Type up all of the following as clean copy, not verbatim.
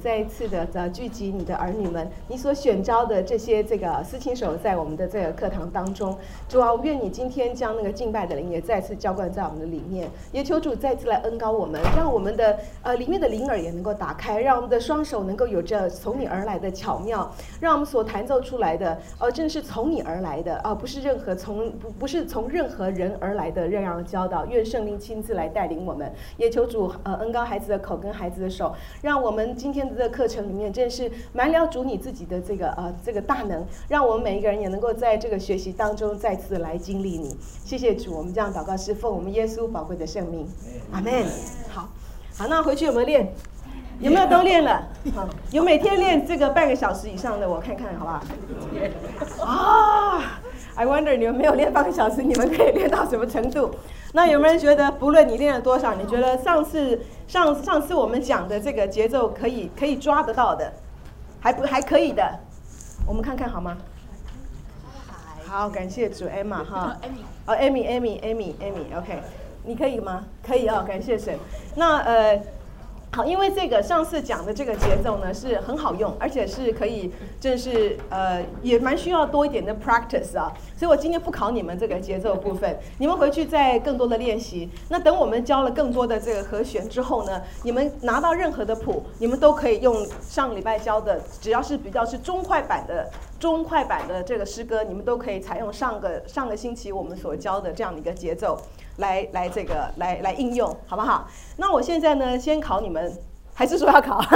再一次的聚集你的儿女们，你所选召的这些司琴手在我们的这个课堂当中。主啊，愿你今天将那个敬拜的灵也再次浇灌在我们的里面，也求主再次来恩膏我们，让我们的里面的灵耳也能够打开，让我们的双手能够有着从你而来的巧妙，让我们所弹奏出来的正是从你而来的不是从任何人而来的这样的教导。愿圣灵亲自来带领我们，也求主恩膏孩子的口跟孩子的手，让我们今天的这个课程里面真是满了主你自己的这个大能，让我们每一个人也能够在这个学习当中再次来经历你。谢谢主，我们这样祷告是奉我们耶稣宝贵的圣名，阿们。好，那回去有没有练？有没有都练了？好，有每天练这个半个小时以上的，我看看好不好？I wonder 你们没有练半个小时，你们可以练到什么程度？那有没有人觉得，不论你练了多少，你觉得上次我们讲的这个节奏可以抓得到的，还可以的，我们看看好吗？好，感谢主 ，Emma 哈，Amy，OK， 你可以吗？可以感谢神。那好，因为这个上次讲的这个节奏呢是很好用，而且是可以，真是也蛮需要多一点的 practice 啊。所以我今天不考你们这个节奏部分，你们回去再更多的练习。那等我们教了更多的这个和弦之后呢，你们拿到任何的谱，你们都可以用上礼拜教的，只要是比较是中快板的这个诗歌，你们都可以采用上个星期我们所教的这样的一个节奏。来应用，好不好？那我现在呢，先考你们，还是说要考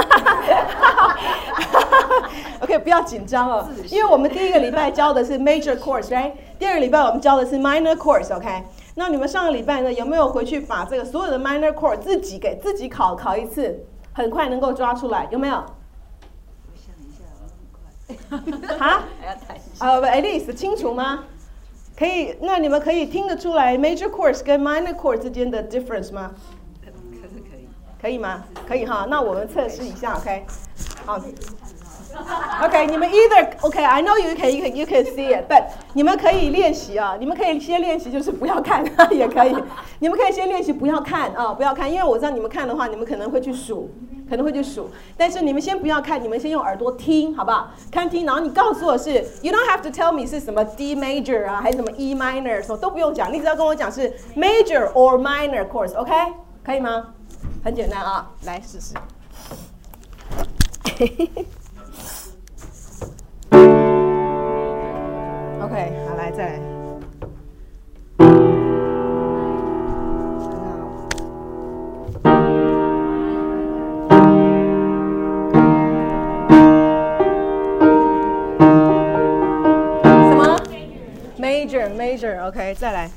？OK， 不要紧张哦，因为我们第一个礼拜教的是 major chords，right？ 第二个礼拜我们教的是 minor chords，OK？ 那你们上个礼拜呢，有没有回去把这个所有的 minor chord 自己给自己考一次，很快能够抓出来，有没有？ 我想一下，很快。 哈？ 还要弹一下。 at least 清楚吗？可以，那你们可以听得出来 major chords 跟 minor chords 之间的 difference 吗？ 可以。 可以吗？可以哈，那我们测试一下 ，OK？ 好 ，OK， 你们 either OK，I know you can see it，but 你们可以练习啊，你们可以先练习，就是不要看也可以，你们可以先练习不要看啊，不要看，因为我知道你们看的话，你们可能会去数。但是你们先不要看，你们先用耳朵听，好不好？看听，然后你告诉我是 ，you don't have to tell me 是什么 D major 啊，还是什么 E minor， 什么都不用讲，你只要跟我讲是 major or minor chords，OK？ 可以吗？很简单啊，来试试。OK， 好，来再来。Major， OK， 再来。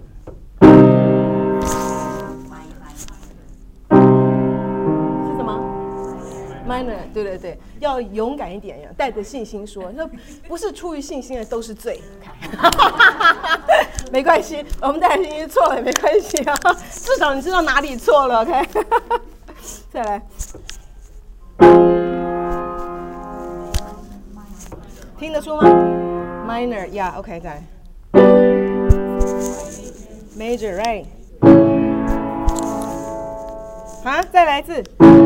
是什么 ？Minor， 对，要勇敢一点，带着信心说，那不是出于信心的都是罪。没关系，我们带着信心错了也没关系啊，至少你知道哪里错了 ，OK？ 再来。听得出吗 ？Minor， yeah， OK， 再来。Major， right？ 好，再来一次。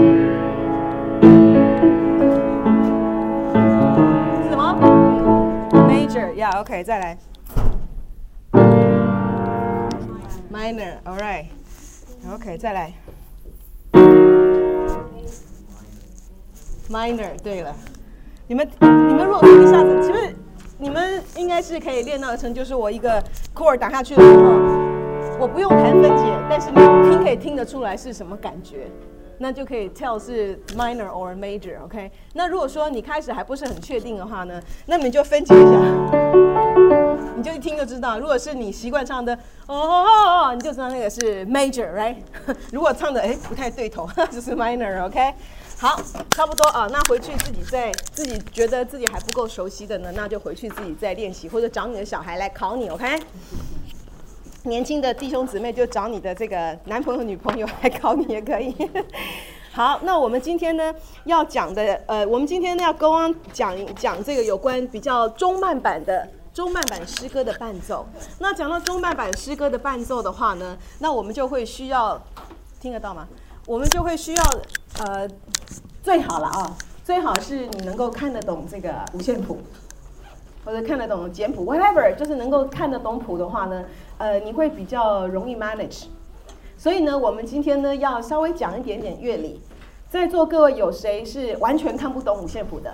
是什么 ？Major， yeah， OK， 再来。Minor， all right，OK， 再来。Minor， 对了。你们如果说一下子，其实你们应该是可以练到的成，就是我一个 chord 打下去的时候，我不用弹分解，但是你可以听得出来是什么感觉，那就可以 tell 是 minor or major，OK？ 那如果说你开始还不是很确定的话呢，那你就分解一下，你就一听就知道。如果是你习惯唱的你就知道那个是 major，right？ 如果唱的不太对头，就是 minor，OK？好，差不多啊。那回去自己觉得自己还不够熟悉的呢，那就回去自己再练习，或者找你的小孩来考你 ，OK？ 年轻的弟兄姊妹就找你的这个男朋友、女朋友来考你也可以。好，那我们今天呢要讲的，我们今天呢要go on讲这个有关比较中慢版诗歌的伴奏。那讲到中慢版诗歌的伴奏的话呢，那我们就会需要听得到吗？我们就会需要最好了啊，最好是你能够看得懂这个五线谱，或者看得懂简谱 ，whatever， 就是能够看得懂谱的话呢，你会比较容易 manage。所以呢，我们今天呢要稍微讲一点点乐理。在座各位有谁是完全看不懂五线谱的？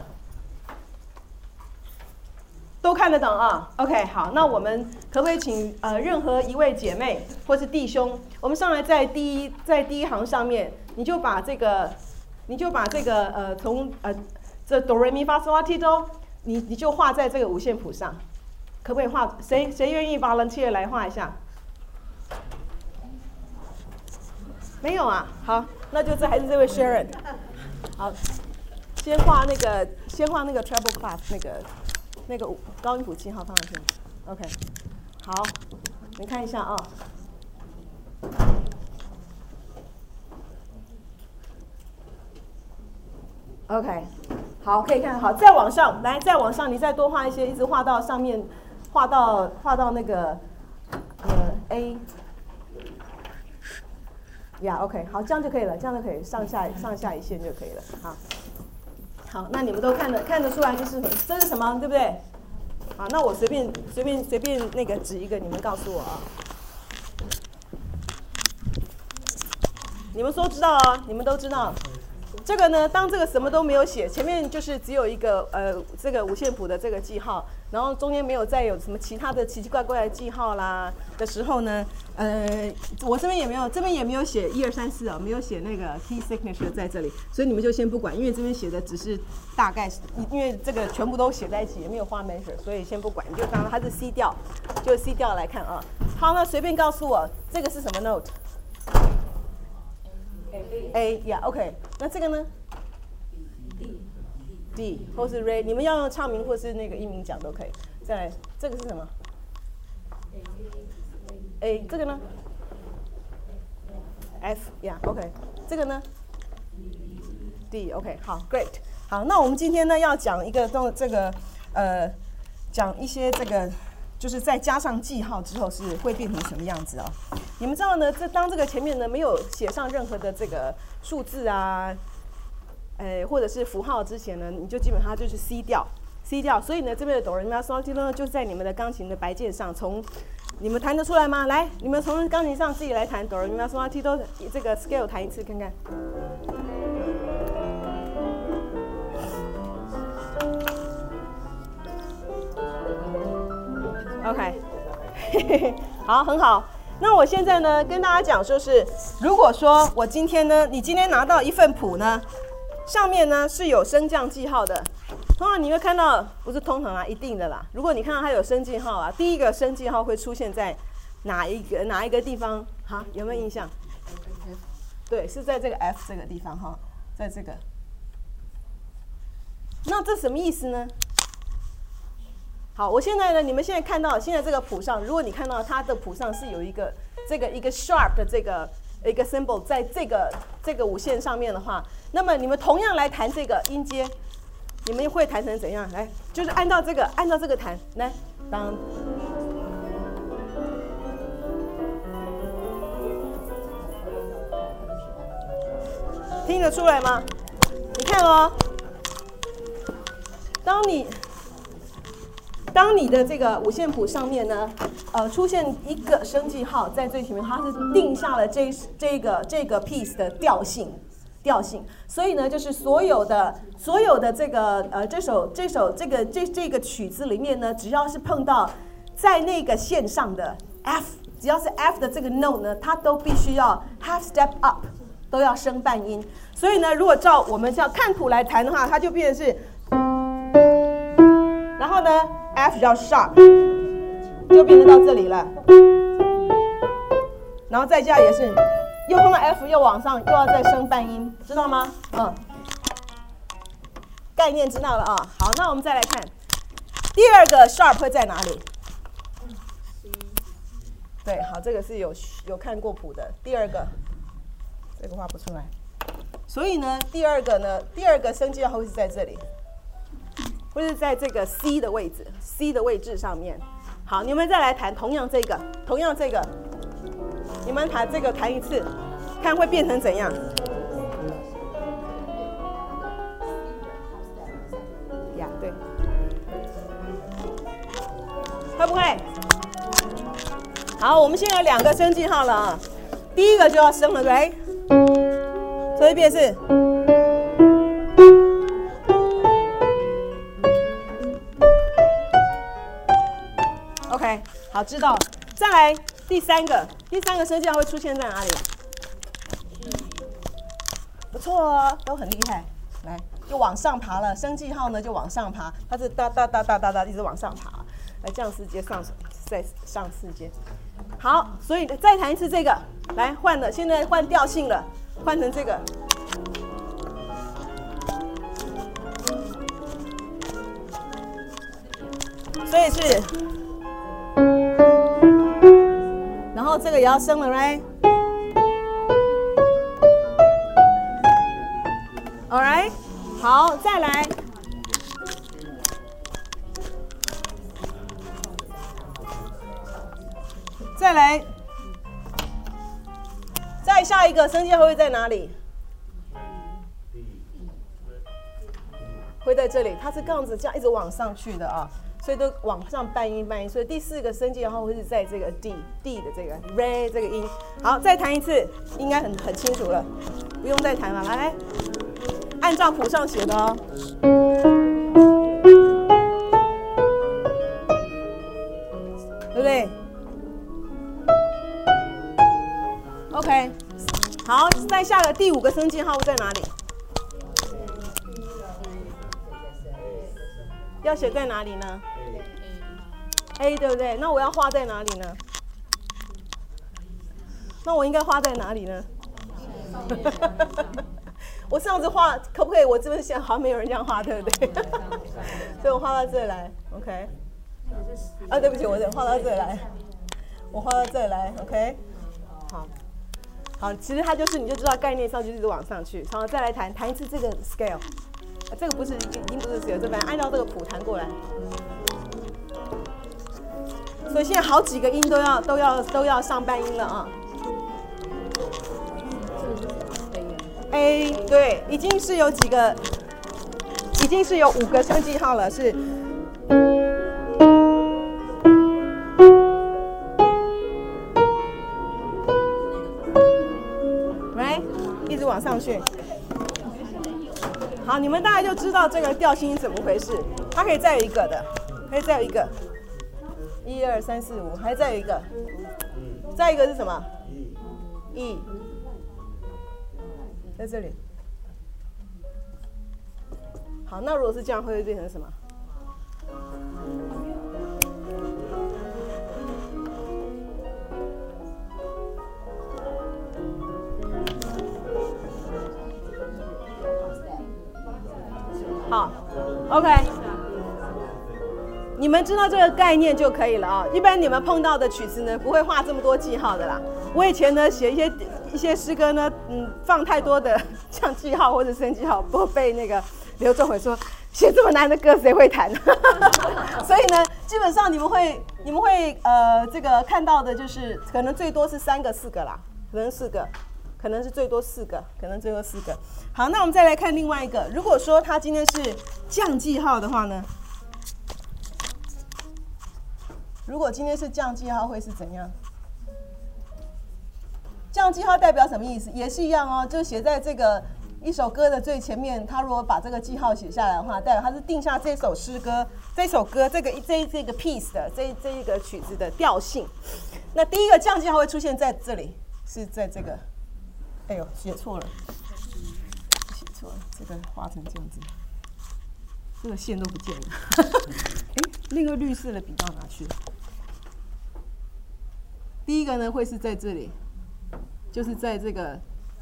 都看得懂啊 ？OK， 好，那我们可不可以请任何一位姐妹或是弟兄，我们上来在第一行上面，你就把这个从这哆来咪发嗦拉提哆，你就画在这个五线谱上，可不可以画？谁愿意 volunteer 来画一下？没有啊，好，那就还是这位 Sharon。好，先画那个 treble clef 那个高音谱7号放上去。OK， 好，你看一下啊。OK， 好，可以看好，再往上来，再往上，你再多画一些，一直画到上面，画到那个A。OK， 好，这样就可以了，这样就可以上下一线就可以了。好，那你们都看得出来这是什么，对不对？好，那我随便那个指一个，你们告诉我啊。你们说知道啊？你们都知道。这个呢，当这个什么都没有写，前面就是只有一个这个五线谱的这个记号，然后中间没有再有什么其他的奇奇怪怪的记号啦的时候呢，我这边也没有写1、2、3、4啊，没有写那个 key signature 在这里，所以你们就先不管，因为这边写的只是大概，因为这个全部都写在一起，也没有画 measure， 所以先不管，你就当它是 C 调，就 C 调来看啊。好，那随便告诉我这个是什么 note？A OK， 那这个呢 ？D 或是 Re， 你们要用唱名或是那个音名讲都可以。再来，这个是什么 ？A 这个呢 ？F OK， 这个呢 ？D OK， 好 Great， 好，那我们今天呢要讲一个这个讲一些这个。就是再加上记号之后是会变成什么样子啊？你们知道呢？当这个前面呢没有写上任何的这个数字啊，或者是符号之前呢，你就基本上就是 C 调。所以呢，这边的哆来咪发嗦拉提哆呢，就在你们的钢琴的白键上，你们弹得出来吗？来，你们从钢琴上自己来弹哆来咪发嗦拉提哆这个 scale 弹一次看看。OK， 好，很好。那我现在呢，跟大家讲，就是如果说你今天拿到一份谱呢，上面呢是有升降记号的，通常你会看到，不是通常啊，一定的啦。如果你看到它有升记号啊，第一个升记号会出现在哪一个地方？哈，有没有印象？对，是在这个 F 这个地方哈，在这个。那这什么意思呢？好，我现在呢，你们现在看到现在这个谱上，如果你看到它的谱上是有一个sharp 的一个 symbol 在这个五线上面的话，那么你们同样来弹这个音阶，你们会弹成怎样？来，就是按照这个弹，来，当，听得出来吗？你看哦，当你的这个五线谱上面呢，出现一个升记号在最前面，它是定下了这个 piece 的调性，所以呢，就是所有的这个这个曲子里面呢，只要是碰到在那个线上的 F， 只要是 F 的这个 note 呢，它都必须要 half step up， 都要升半音。所以呢，如果照我们这样看谱来弹的话，它就变成是，然后呢 F 叫 sharp， 就变成到这里了，然后再加也是，又碰到 F 又往上，又要再升半音，知道吗？概念知道了啊。好，那我们再来看第二个 sharp 会在哪里？对，好，这个是有看过谱的。第二个，这个画不出来，所以呢，第二个升记号会是在这里。会是在这个 C 的位置上面。好，你们再来弹同样这个，你们弹这个弹一次，看会变成怎样？ 会不会？好，我们现在有2个升记号了啊，第一个就要升了，对？说一遍是。OK， 好，知道了。再来第三个升记号会出现在哪里？不错哦，都很厉害。来，就往上爬了，升记号呢就往上爬，它是哒哒哒哒哒哒一直往上爬，来降4阶再上4阶。好，所以再弹一次这个，来换了，现在换调性了，换成这个。所以是，然后这个也要升了 ，right？ Alright， 好，再来，再下一个升记号会在哪里？会在这里，它是杠子这样一直往上去的啊。所以都往上半音，所以第4个升记号会是在这个 D 的这个 Re 这个音。好，再弹一次，应该很清楚了，不用再弹了。来，按照谱上写的哦。对不对 ？OK， 好，再下个第5个升记号在哪里？要写在哪里呢？A 对不对？那我要画在哪里呢？那我应该画在哪里呢？我上次画可不可以？我这边现在好像没有人这样画，对不对？所以我画到这里来 ，OK。啊，对不起，我画到这里来，我画到这里来 ，OK。好，其实它就是你就知道概念上就是一直往上去，然后再来弹一次这个 scale。这个不是音，不是写这边，按照这个谱弹过来。所以现在好几个音都要上半音了啊。A 对，已经是有5个升记号了，是。来，一直往上去。好，你们大概就知道这个调性是怎么回事。它可以再有一个的，可以再有一个，1、2、3、4、5，还再有一个，再一个是什么 ？E， 在这里。好，那如果是这样，会变成什么？好 ，OK， 你们知道这个概念就可以了啊。一般你们碰到的曲子呢，不会画这么多记号的啦。我以前呢写一些诗歌呢，放太多的像记号或者升记号，不被那个刘仲伟说写这么难的歌谁会弹？所以呢，基本上你们会这个看到的就是可能最多是3个4个啦，可能4个。可能是最多4个，好，那我们再来看另外一个。如果说它今天是降记号的话呢？如果今天是降记号会是怎样？降记号代表什么意思？也是一样哦，就写在这个一首歌的最前面。他如果把这个记号写下来的话，代表他是定下这首诗歌、这首歌这个 piece 的这一个曲子的调性。那第一个降记号会出现在这里，是在这个。哎呦，写错了，这个画成这样子，这个线都不见了。哎，那个绿色的笔到哪去了？第一个呢会是在这里，就是在这个，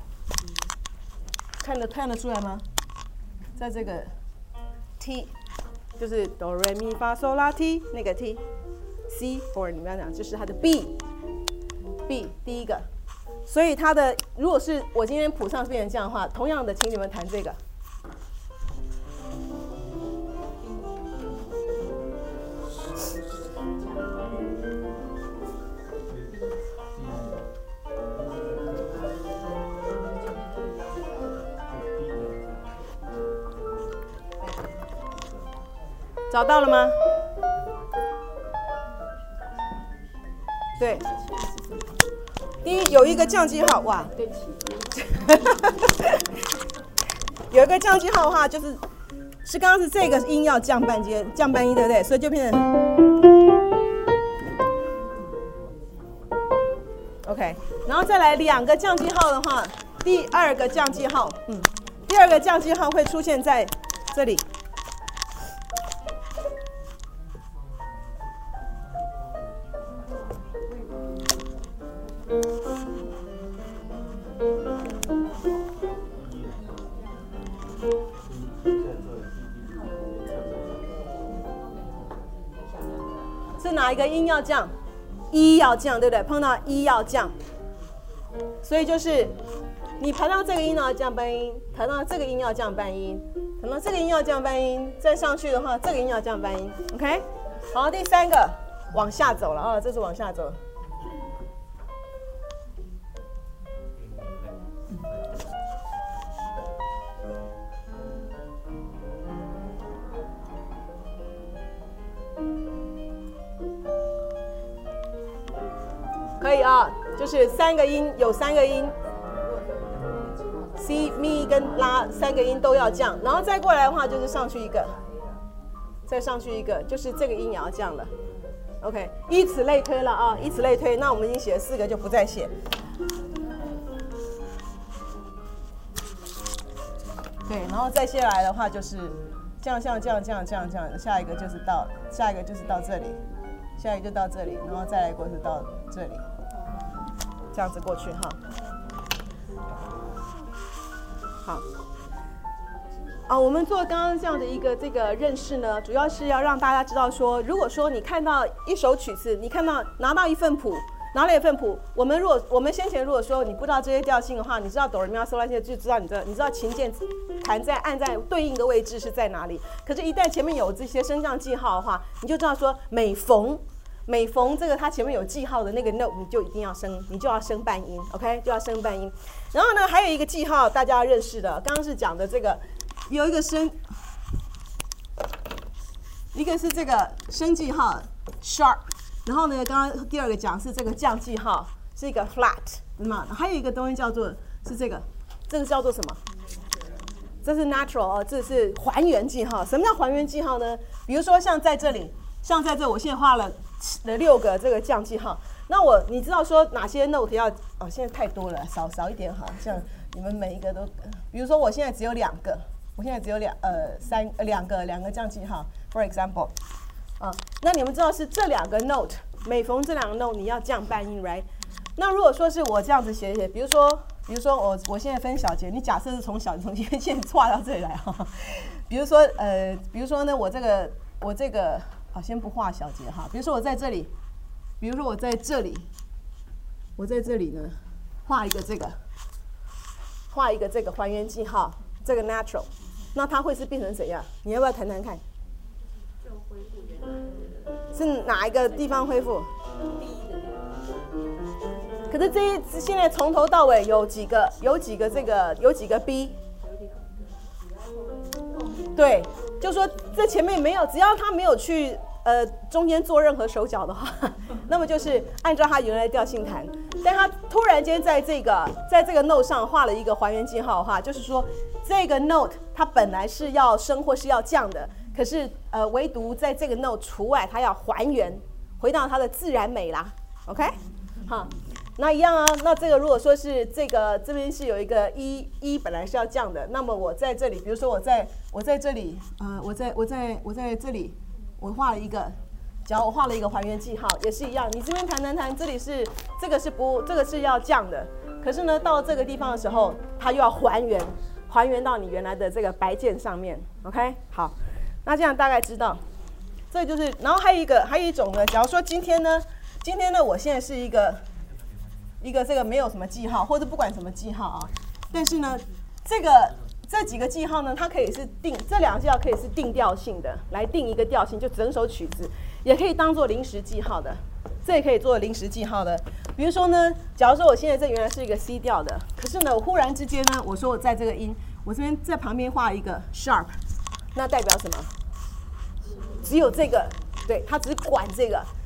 看得出来吗？在这个 T， 就是哆来咪发嗦拉 T 那个 T，C 或者你们要讲就是它的 B 第一个。所以它的，如果是我今天谱上变成这样的话，同样的，请你们弹这个。找到了吗？ 对。第一有一个降记号，哇， 对不起。 有一个降记号的话，是刚刚是这个音要降半音，对不对？所以就变成 OK， 然后再来2个降记号的话，第二个降记号会出现在这里。是哪一个音要降？E 要降，对不对？碰到 E 要降，所以就是你弹到这个音要降半音，弹到这个音要降半音，弹到这个音要降半音，再上去的话，这个音要降半音。OK， 好，第3个往下走了啊，这是往下走。可以啊，就是3个音，有3个音 ，C、咪跟拉3个音都要降，然后再过来的话就是上去一个，再上去一个，就是这个音也要降了。OK， 以此类推了啊，以此类推。那我们已经写了4个，就不再写。对，然后再下来的话就是降，下一个就是到这里，下一个就到这里，然后再来过是到这里。这样子过去哈，好，我们做刚刚这样的一个这个认识呢，主要是要让大家知道说，如果说你看到一首曲子，你拿到一份谱，拿了一份谱，我们先前如果说你不知道这些调性的话，你知道哆来咪发嗦拉西就知道你知道琴键按在对应的位置是在哪里。可是，一旦前面有这些升降记号的话，你就知道说每逢这个它前面有记号的那个 note， 你就要升半音 ，OK， 就要升半音。然后呢，还有一个记号大家要认识的，刚刚是讲的这个有一个一个是这个升记号 sharp， 然后呢，刚刚第2个讲是这个降记号是一个 flat， 对吗？还有一个东西叫做是这个叫做什么？这是 natural 哦，这是还原记号。什么叫还原记号呢？比如说像在这，我现在画了6个这个降记号。那你知道说哪些 note 要现在太多了，少一点好，像你们每一个都，比如说我现在只有2个，两个降记号 ，for example， 那你们知道是这2个 note， 每逢这2个 note 你要降半音 ，right？ 那如果说是我这样子写，比如说我现在分小节，你假设是从线画到这里来哈，比如说呢，我这个先不画小节哈，比如说我在这里，我在这里呢，画一个这个还原记号，这个 natural， 那它会是变成怎样？你要不要谈谈看？ 就恢复原来的。 是哪一个地方恢复？可是现在从头到尾有几个 B？ 对，就说这前面没有，只要他没有去中间做任何手脚的话，那么就是按照他原来的调性弹。但他突然间在这个 note 上画了一个还原记号的话，就是说这个 note 它本来是要升或是要降的，可是唯独在这个 note 除外，它要还原回到它的自然美啦。OK， 好。那一样啊，那这个如果说是这边是有一个一本来是要降的，那么我在这里，比如说我在这里，我在这里，我画了一个，只要我画了一个还原记号，也是一样。你这边弹，这里是这个是要降的，可是呢，到这个地方的时候，它又要还原到你原来的这个白键上面。OK， 好，那这样大概知道，这就是，然后还有一种呢，假如说今天呢，我现在是一个这个没有什么记号，或者不管什么记号啊，但是呢，这几个记号呢，它可以是这2个记号可以是定调性的，来定一个调性，就整首曲子，也可以当做临时记号的，这也可以做临时记号的。比如说呢，假如说我现在这原来是一个 C 调的，可是呢，我忽然之间呢，我说我在这个音，我这边在旁边画一个 sharp， 那代表什么？只有这个，对，它只管这个。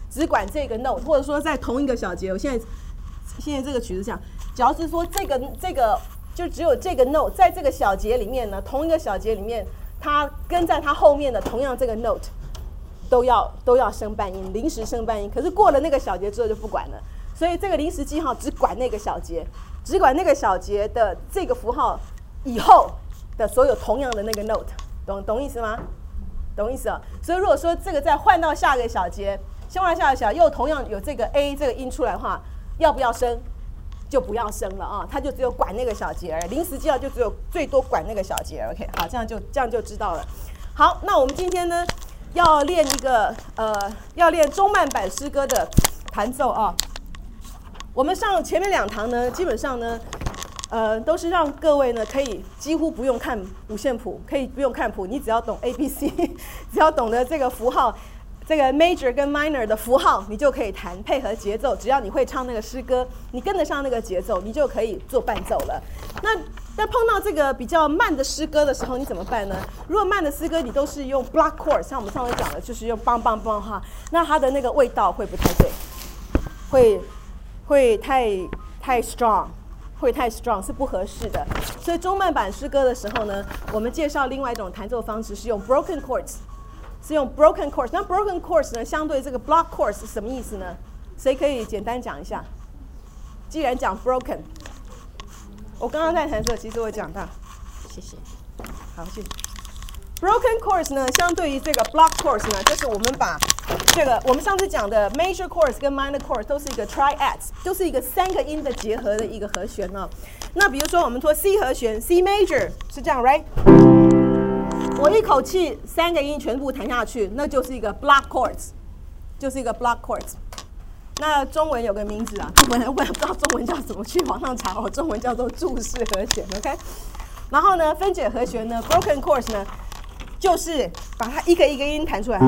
只管这个 note， 或者说在同一个小节，我现在这个曲子讲，只要是说这个就只有这个 note 在这个小节里面呢，同一个小节里面，它跟在它后面的同样这个 note 都要升半音，临时升半音。可是过了那个小节之后就不管了，所以这个临时记号只管那个小节，只管那个小节的这个符号以后的所有同样的那个 note， 懂意思吗？懂意思啊？所以如果说这个再换到下个小节，换到下个小节又同样有这个 A 这个音出来的话，要不要升？就不要升了啊，它就只有管那个小节而已，临时记号就只有最多管那个小节。OK， 好，这样就知道了。好，那我们今天呢要练一个要练中慢板诗歌的弹奏啊。我们上前面2堂呢，基本上呢都是让各位呢可以几乎不用看五线谱，可以不用看谱，你只要懂 ABC， 只要懂得这个符号。这个 major 跟 minor 的符号，你就可以弹，配合节奏。只要你会唱那个诗歌，你跟得上那个节奏，你就可以做伴奏了。那碰到这个比较慢的诗歌的时候，你怎么办呢？如果慢的诗歌你都是用 block chord， 像我们上次讲的，就是用梆梆梆哈，那它的那个味道会不太对，会太 strong， 会太 strong 是不合适的。所以中慢板诗歌的时候呢，我们介绍另外一种弹奏方式是用 broken chords。是用 broken chords， 那 broken chords 呢，相对这个 block chords 是什么意思呢？谁可以简单讲一下？既然讲 broken， 我刚刚在弹的时候，其实我讲到，谢谢，好，谢谢。broken chords 呢，相对于这个 block chords 呢，就是我们把这个我们上次讲的 major chords 跟 minor chords 都是一个 triads， 都是一个3个音的结合的一个和弦哦。那比如说我们说 C 和弦 ，C major 是这样 ，right？我一口气3个音全部弹下去，那就是一个 block chords， 就是一个 block chords。那中文有个名字啊，我也不知道中文叫什么，去网上查哦，中文叫做注释和弦 ，OK。然后呢，分解和弦呢 ，broken chords 呢，就是把它一个一个音弹出来，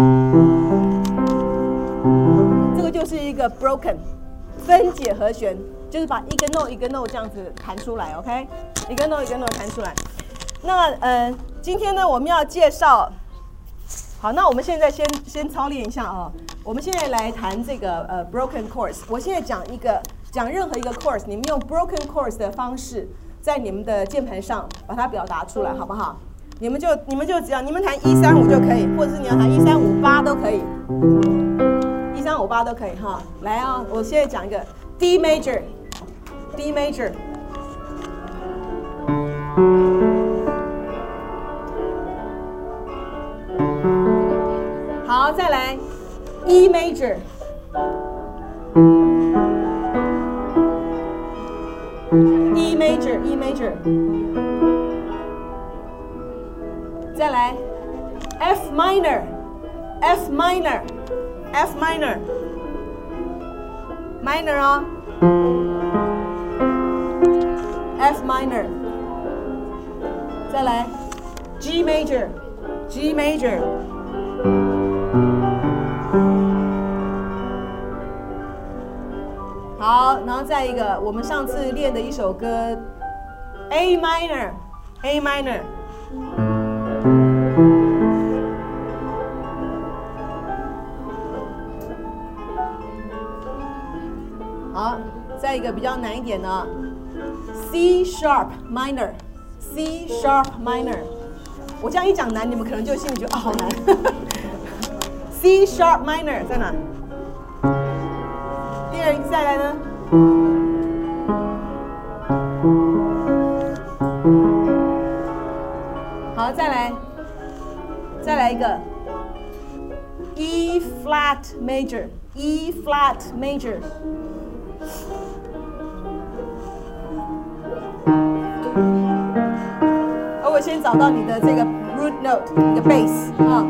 这个就是一个 broken 分解和弦，就是把一个 note 一个 note 这样子弹出来 ，OK， 一个 note 一个 note 弹出来。那今天呢，我们要介绍，好，那我们现在先操练一下啊。我们现在来弹这个broken chords。我现在讲任何一个 chords， 你们用 broken chords 的方式，在你们的键盘上把它表达出来，好不好？你们就只要你们弹135就可以，或者是你要弹1358都可以，1358都可以哈。来啊，我现在讲一个 D major，D major。好，再来 E major， E major， E major， 再来 F minor， F minor， F minor， minor 啊 ，F minor， 再来 G major， G major。好，然后再一个，我们上次练的一首歌 ，A minor，A minor。好，再一个比较难一点的 ，C sharp minor，C sharp minor。我这样一讲难，你们可能就心里觉得啊好难。C sharp minor 在哪？第二个再来呢？好，再来一个 E flat major，E flat major。我先找到你的这个 root note， 你的 bass 啊。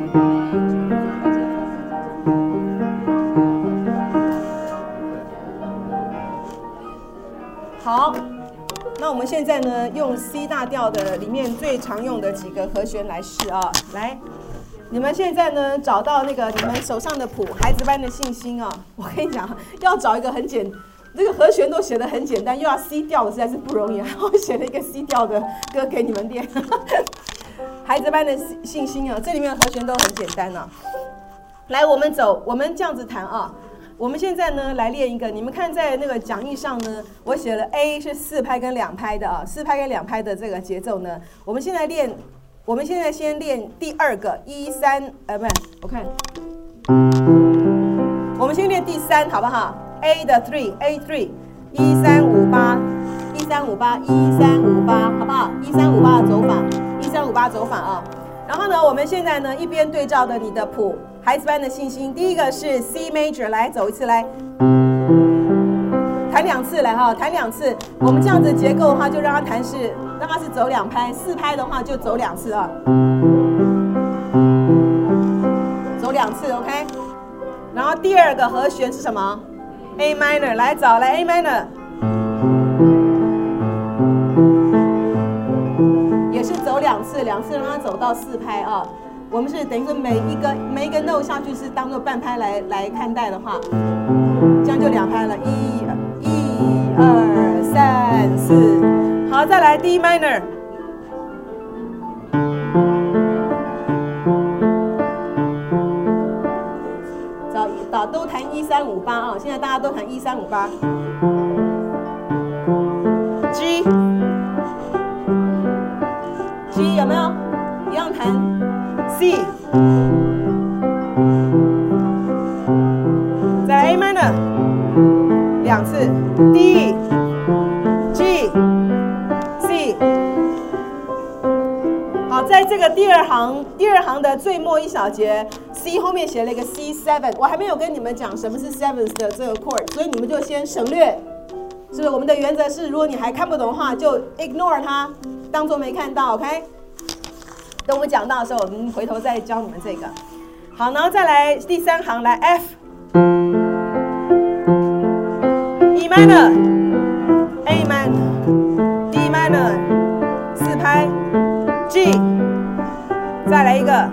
好，那我们现在呢，用 C 大调的里面最常用的几个和弦来试啊。来，你们现在呢找到那个你们手上的谱，孩子班的信心啊。我跟你讲，要找一个这个和弦都写得很简单，又要 C 调的实在是不容易，然后写了一个 C 调的歌给你们练。孩子班的信心啊，这里面的和弦都很简单啊。来，我们这样子弹啊。 我们现在呢来练一个，你们看在那个讲义上呢，我写了 A 是4拍跟2拍的啊，4拍跟2拍的这个节奏呢，我们现在先练第2个1、3，不是，我看，我们先练第3好不好 ？A 的 3，A3， 1358，1358，1358，好不好？1358的走法，1358走法啊。然后呢，我们现在呢一边对照的你的谱，孩子班的信心。第一个是 C major， 来走一次，来弹2次，来哈，弹2次。我们这样子结构的话，就让它是走2拍，4拍的话就走2次啊，走2次 ，OK。然后第2个和弦是什么 ？A minor， 来找来 A minor。也是走2次，2次让它走到4拍啊。我们是等于说每一个 note 下去是当做半拍来看待的话，这样就2拍了，1、2、3、4。好，再来 D minor。都弹1358啊，现在大家都弹1358。G 有没有？一样弹 C， 再来 A minor 2次 D G C。好，在这个第二行的最末一小节 C 后面写了一个 C7， 我还没有跟你们讲什么是 7th 的这个 chord， 所以你们就先省略。是不是？我们的原则是，如果你还看不懂的话，就 ignore 它，当做没看到 ，OK？ 等我们讲到的时候，我们回头再教你们这个。好，然后再来第3行，来 F。E minor，A minor，D minor， 4拍 ，G， 再来一个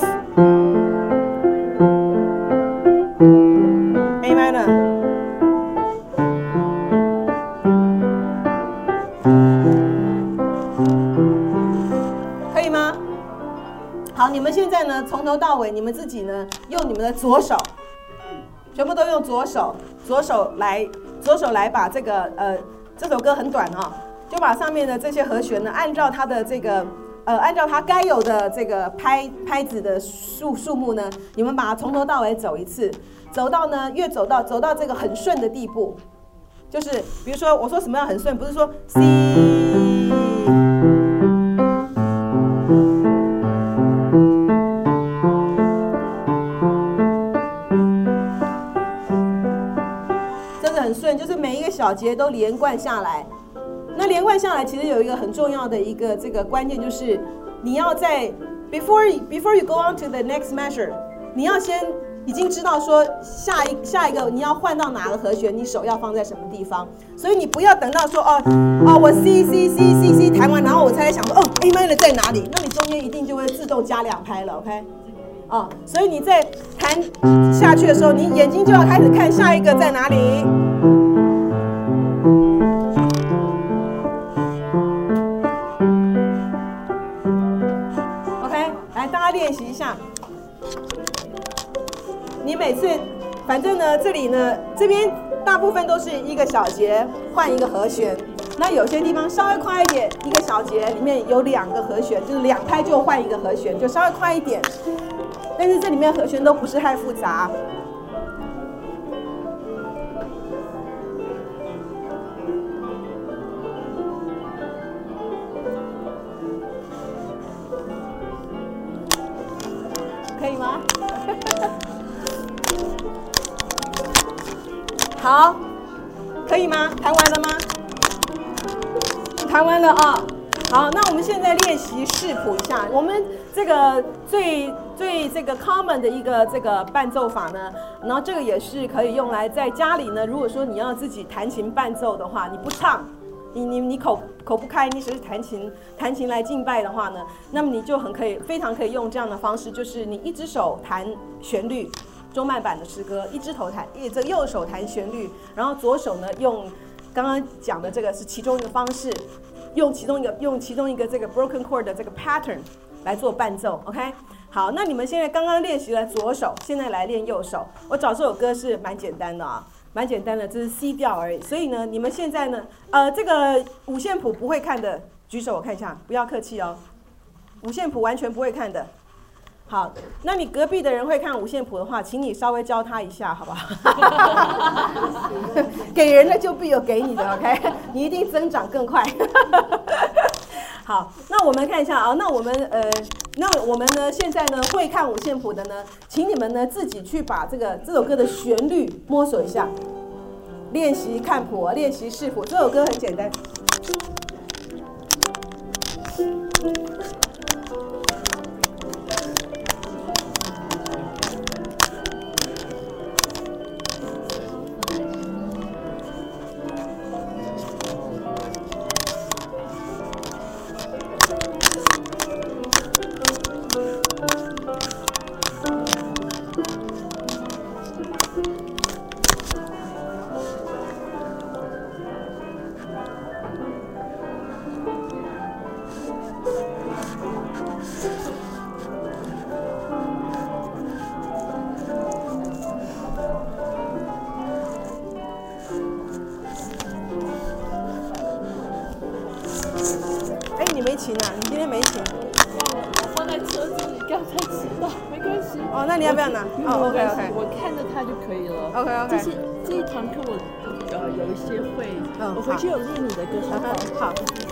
F，A minor。可以吗？好，你们现在呢，从头到尾，你们自己呢，用你们的左手，全部都用左手来把这个这首歌很短啊，就把上面的这些和弦呢，按照它的这个按照它该有的这个拍子的数目呢，你们把它从头到尾走一次，走到呢越走到这个很顺的地步，就是比如说我说什么样很顺，不是说 C。很顺，就是每一个小节都连贯下来。那连贯下来，其实有一个很重要的一个这个关键，就是你要在 before you go on to the next measure， 你要先已经知道说下一个你要换到哪个和弦，你手要放在什么地方。所以你不要等到说我 C 弹完，然后我才想说A minor 在哪里？那你中间一定就会自动加2拍了 ，OK？ 所以你在弹下去的时候，你眼睛就要开始看下一个在哪里。OK， 来大家练习一下。你每次，反正呢，这里呢，这边大部分都是一个小节换一个和弦。那有些地方稍微快一点，一个小节里面有2个和弦，就是2拍就换一个和弦，就稍微快一点。但是这里面和弦都不是太复杂。可以吗？好，可以吗？弹完了吗？弹完了啊。好，那我们现在练习视谱一下。我们这个最这个 common 的一个这个伴奏法呢，然后这个也是可以用来在家里呢。如果说你要自己弹琴伴奏的话，你不唱，你口不开，你只是弹琴来敬拜的话呢，那么你就非常可以用这样的方式，就是你一只手弹旋律，中慢板的诗歌，一只手这个右手弹旋律，然后左手呢用刚刚讲的这个是其中一个方式。用其中一个这个 broken chord 的这个 pattern 来做伴奏 ，OK？ 好，那你们现在刚刚练习了左手，现在来练右手。我找这首歌是蛮简单的啊，蛮简单的，这是 C 调而已。所以呢，你们现在呢，这个五线谱不会看的举手我看一下，不要客气哦。五线谱完全不会看的。好，那你隔壁的人会看五线谱的话，请你稍微教他一下，好不好？给人的就必有给你的 ，OK？ 你一定增长更快。好，那我们看一下啊，那我们呢，现在呢会看五线谱的呢，请你们呢自己去把这首歌的旋律摸索一下，练习看谱，练习视谱。这首歌很简单。你没琴啊？你今天没琴？ 我放在车子里，刚才知道，没关系。 哦，那你要不要拿？哦 ，OK OK。 我看着它就可以了。 OK OK。 这一堂课我有一些会，我回去有练你的歌，好。 好。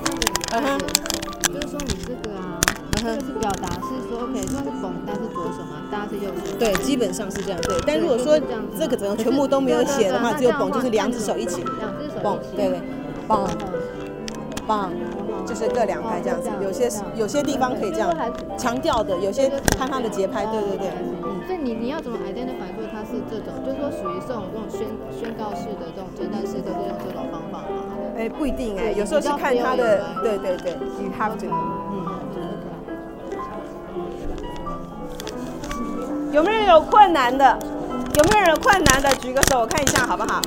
就是说你这个啊，这个是表达是说 OK， 说是蹦，但是左手嘛，大家是右手。 对，基本上是这样。对，但如果说这个整个全部都没有写的话，只有蹦，就是两只手一起蹦，对对，蹦蹦。就是各两拍这样子，有些地方可以这样强调的，有些看它的节拍，对对对。 所以你要怎么 identify 说它是这种，就是说属于这种宣告式的这种简单式的这种方法吗？ 哎，不一定哎，有时候是看它的，对对对 ，you have to， 有没有人有困难的？有没有人有困难的？举个手，我看一下好不好？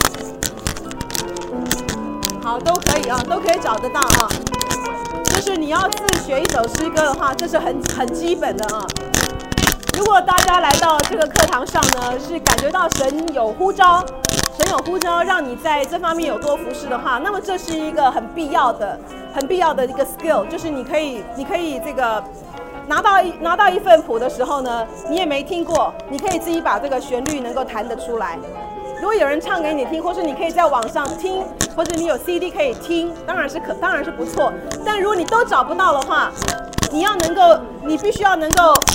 好，都可以啊，都可以找得到啊。就是你要自学一首诗歌的话，这是很基本的啊。如果大家来到这个课堂上呢，是感觉到神有呼召让你在这方面有多服侍的话，那么这是一个很必要的一个 skill， 就是你可以这个拿到一份谱的时候呢，你也没听过，你可以自己把这个旋律能够弹得出来。如果有人唱给你听，或是你可以在网上听，或者你有 CD 可以听，当然是不错。但如果你都找不到的话，你必须要能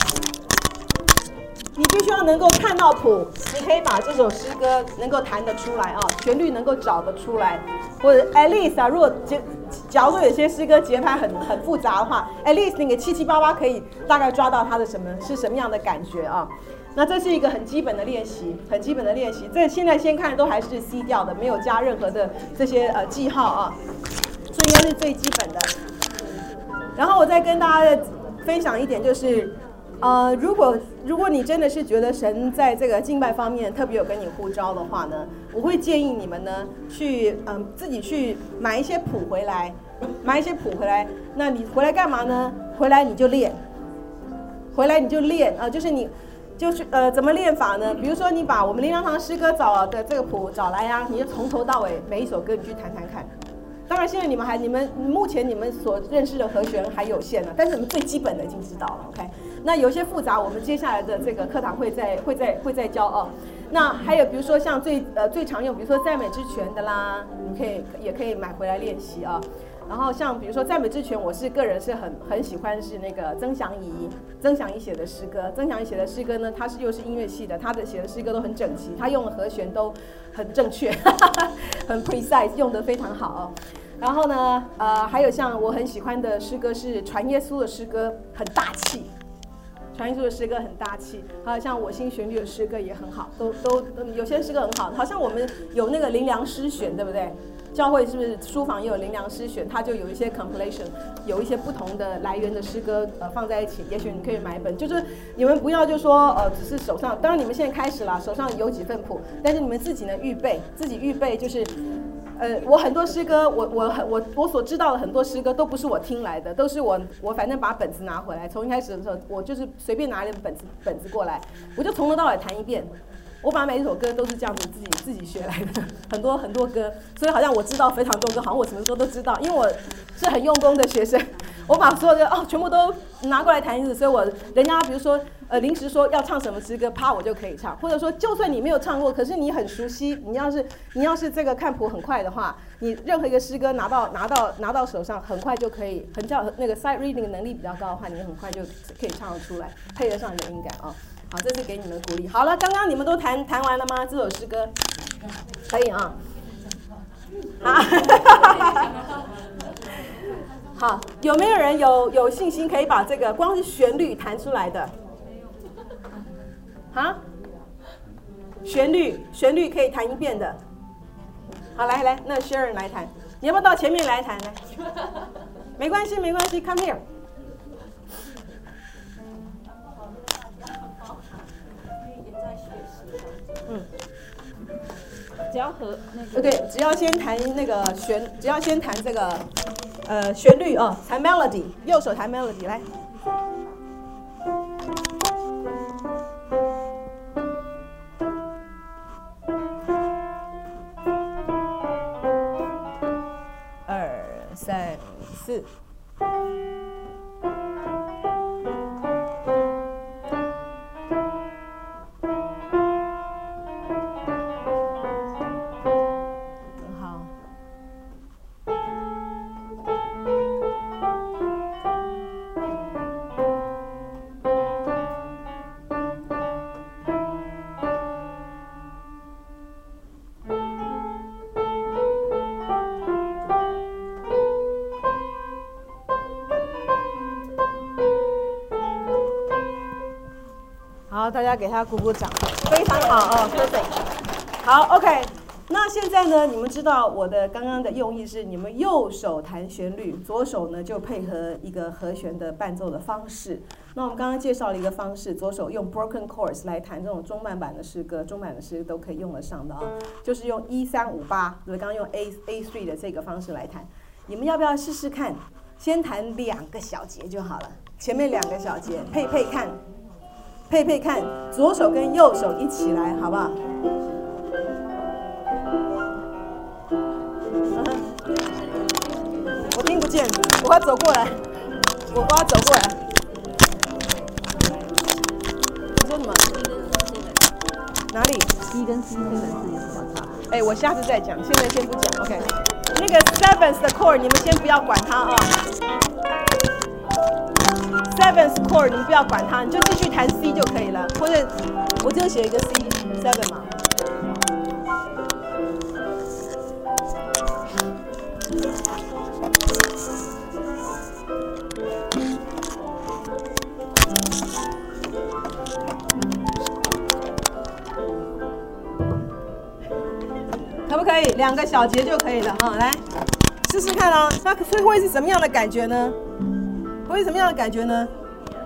够看到谱，你可以把这首诗歌能够弹得出来啊，旋律能够找得出来，或者 at least 啊，如果假如说有些诗歌节拍很复杂的话 ，at least 那个778可以大概抓到它的什么样的感觉啊。那这是一个很基本的练习，这现在先看都还是 C 调的，没有加任何的这些记号啊，所以应该是最基本的。然后我再跟大家分享一点，就是如果你真的是觉得神在这个敬拜方面特别有跟你呼召的话呢，我会建议你们呢去自己去买一些谱回来，那你回来干嘛呢？回来你就练就是怎么练法呢？比如说你把我们灵粮堂诗歌找的这个谱找来呀，你就从头到尾每一首歌你去弹看。当然现在目前你们所认识的和弦还有限了，但是你们最基本的已经知道了 ，OK？ 那有些复杂，我们接下来的这个课堂会再教哦。那还有比如说像最常用，比如说赞美之泉的啦，你也可以买回来练习啊。然后像比如说赞美之泉，我个人是很喜欢是那个曾祥仪写的诗歌。曾祥仪写的诗歌呢，他又是音乐系的，他写的诗歌都很整齐，他用的和弦都很正确，很 precise， 用得非常好。然后呢，还有像我很喜欢的诗歌是传耶稣的诗歌，很大气。传耶稣的诗歌很大气，还有像我心旋律的诗歌也很好，有些诗歌很好，好像我们有那个灵粮诗选，对不对？教会是不是书房也有灵粮诗选？它就有一些 compilation， 有一些不同的来源的诗歌放在一起，也许你可以买一本。就是你们不要就说只是手上，当然你们现在开始啦，手上有几份谱，但是你们自己呢自己预备就是我很多诗歌，我所知道的很多诗歌都不是我听来的，都是我反正把本子拿回来，从一开始的时候，我就是随便拿了本子过来，我就从头到尾弹一遍。我把每一首歌都是这样子自己学来的，很多歌，所以好像我知道非常多歌，好像我什么歌都知道，因为我是很用功的学生，我把所有的全部都拿过来弹一次，所以人家比如说临时说要唱什么诗歌，啪我就可以唱，或者说就算你没有唱过，可是你很熟悉，你要是这个看谱很快的话，你任何一个诗歌拿到手上，很快就可以，那个 sight reading 能力比较高的话，你很快就可以唱得出来，配得上你的音感啊。好，这是给你们鼓励。好了，刚刚你们都弹完了吗？这首诗歌可以啊。好，有没有人有信心可以把这个光是旋律弹出来的？啊？旋律可以弹一遍的。好，来，那 Sharon 来弹，你要不要到前面来弹？来，没关系 ，Come here。 只要和那个对，只要先弹那个只要先弹这个旋律哦，弹 melody， 右手弹 melody 来。2、3、4。好，大家给他鼓鼓掌，非常好哦 ，perfect。好 ，OK。那现在呢，你们知道我的刚刚的用意是，你们右手弹旋律，左手呢就配合一个和弦的伴奏的方式。那我们刚刚介绍了一个方式，左手用 broken chords 来弹这种中慢版的诗歌，中版的诗都可以用得上的啊，就是用1358，对，刚刚用 A3 的这个方式来弹。你们要不要试试看？先弹2个小节就好了，前面2个小节配看，左手跟右手一起来，好不好？我听不见，我要走过来，我要走过来。你说什么？哪里 D 跟 C 这个是有什么差？ 哎，我下次再讲，现在先不讲 ，OK。那个 seventh 的 chord 你们先不要管它啊。seventh chord 你们不要管它，你就继续弹 C 就可以了，或者我就写一个 C7 嘛。可不可以2个小节就可以了啊？来试试看啊，那会是什么样的感觉呢？会是什么样的感觉呢？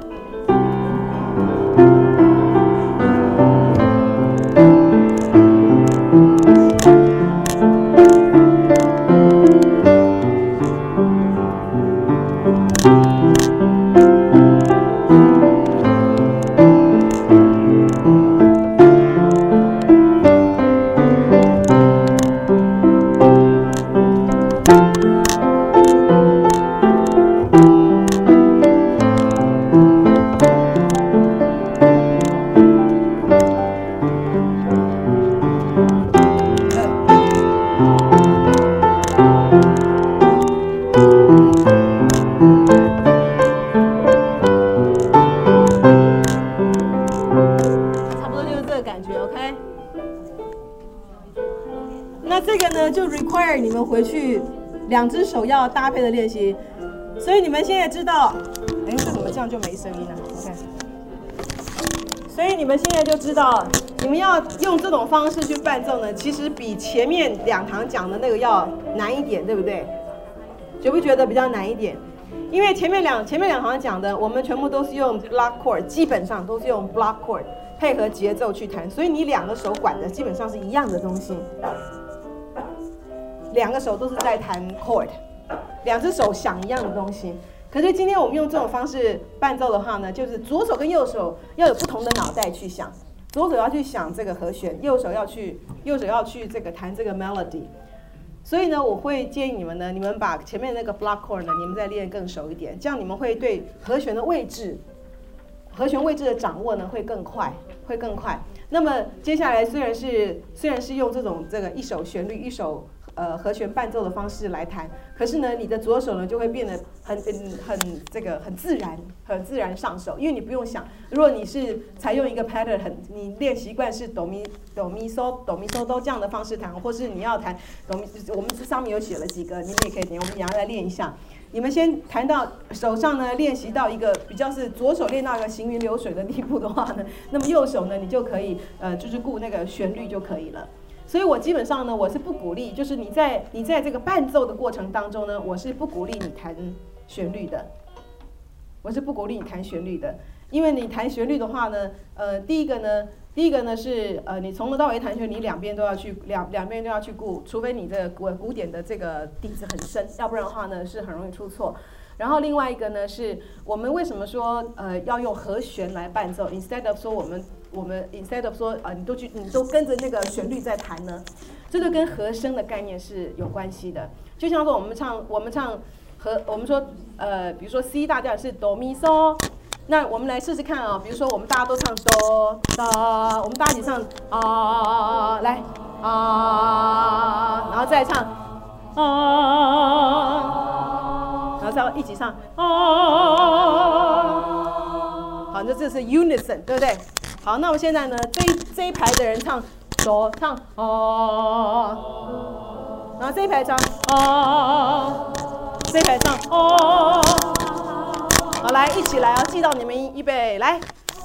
你们回去2只手要搭配的练习，所以你们现在知道，哎，这怎么这样就没声音呢 ？OK， 所以你们现在就知道，你们要用这种方式去伴奏呢，其实比前面2堂讲的那个要难一点，对不对？觉不觉得比较难一点？因为前面两堂讲的，我们全部都是用 block chord， 基本上都是用 block chord 配合节奏去弹，所以你2个手管的基本上是一样的东西。 两个手都是在弹 chord， 两只手想一样的东西。可是今天我们用这种方式伴奏的话呢，就是左手跟右手要有不同的脑袋去想，左手要去想这个和弦，右手要去这个弹这个 melody。所以呢，我会建议你们呢，你们把前面那个 block chord 呢，你们再练更熟一点，这样你们会对和弦的位置的掌握呢会更快。那么接下来虽然是用这个一首旋律一首和弦伴奏的方式来弹，可是呢，你的左手呢就会变得很自然上手，因为你不用想，如果你是采用一个 pattern， 你练习惯是哆咪嗦哆这样的方式弹，或是你要弹哆咪，我们这上面有写了几个，你们也可以点，我们等一下来练一下。你们先弹到手上呢，练习到一个比较是左手练到一个行云流水的地步的话呢，那么右手呢，你就可以就是顾那个旋律就可以了。所以我基本上呢，我是不鼓励，就是你在这个伴奏的过程当中呢，我是不鼓励你弹旋律的。因为你弹旋律的话呢，第一个呢是你从头到尾弹旋律，你两边都要去顾，除非你的古典的这个底子很深，要不然的话呢是很容易出错。然后另外一个呢是我们为什么说要用和弦来伴奏 ，instead of 说我们 instead of 说你都跟着那个旋律在弹呢？这个跟和声的概念是有关系的。就像说我们说比如说 C 大调是哆咪嗦，那我们来试试看啊，比如说我们大家都唱哆哒，我们大家一起唱来然后再唱然后再一起唱好，那这是 unison， 对不对？好，那我现在呢，这一排的人唱哆唱然后这一排唱这一排唱好，来一起来啊！记到你们预备来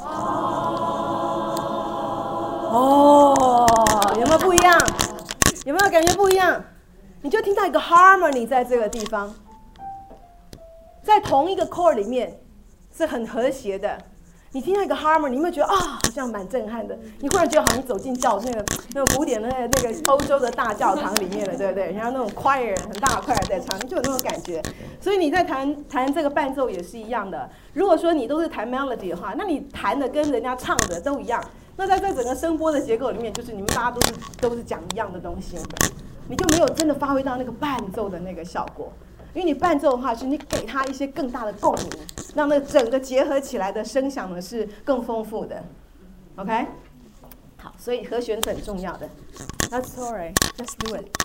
有没有不一样？有没有感觉不一样？你就听到一个 harmony 在这个地方，在同一个 chord 里面是很和谐的。你听到一个 harmony， 你有没有觉得好像蛮震撼的？你忽然觉得好像你走进那个古典的那个欧洲的大教堂里面了，对不对？然后那种 choir 很大的 choir 在唱，你就有那种感觉。所以你在弹这个伴奏也是一样的。如果说你都是弹 melody 的话，那你弹的跟人家唱的都一样。那在这整个声波的结构里面，就是你们大家都是讲一样的东西，你就没有真的发挥到那个伴奏的那个效果。因为你伴奏的话，是你给他一些更大的共鸣，让那个整个结合起来的声响呢是更丰富的。OK， 好，所以和弦是很重要的。That's alright, just do it。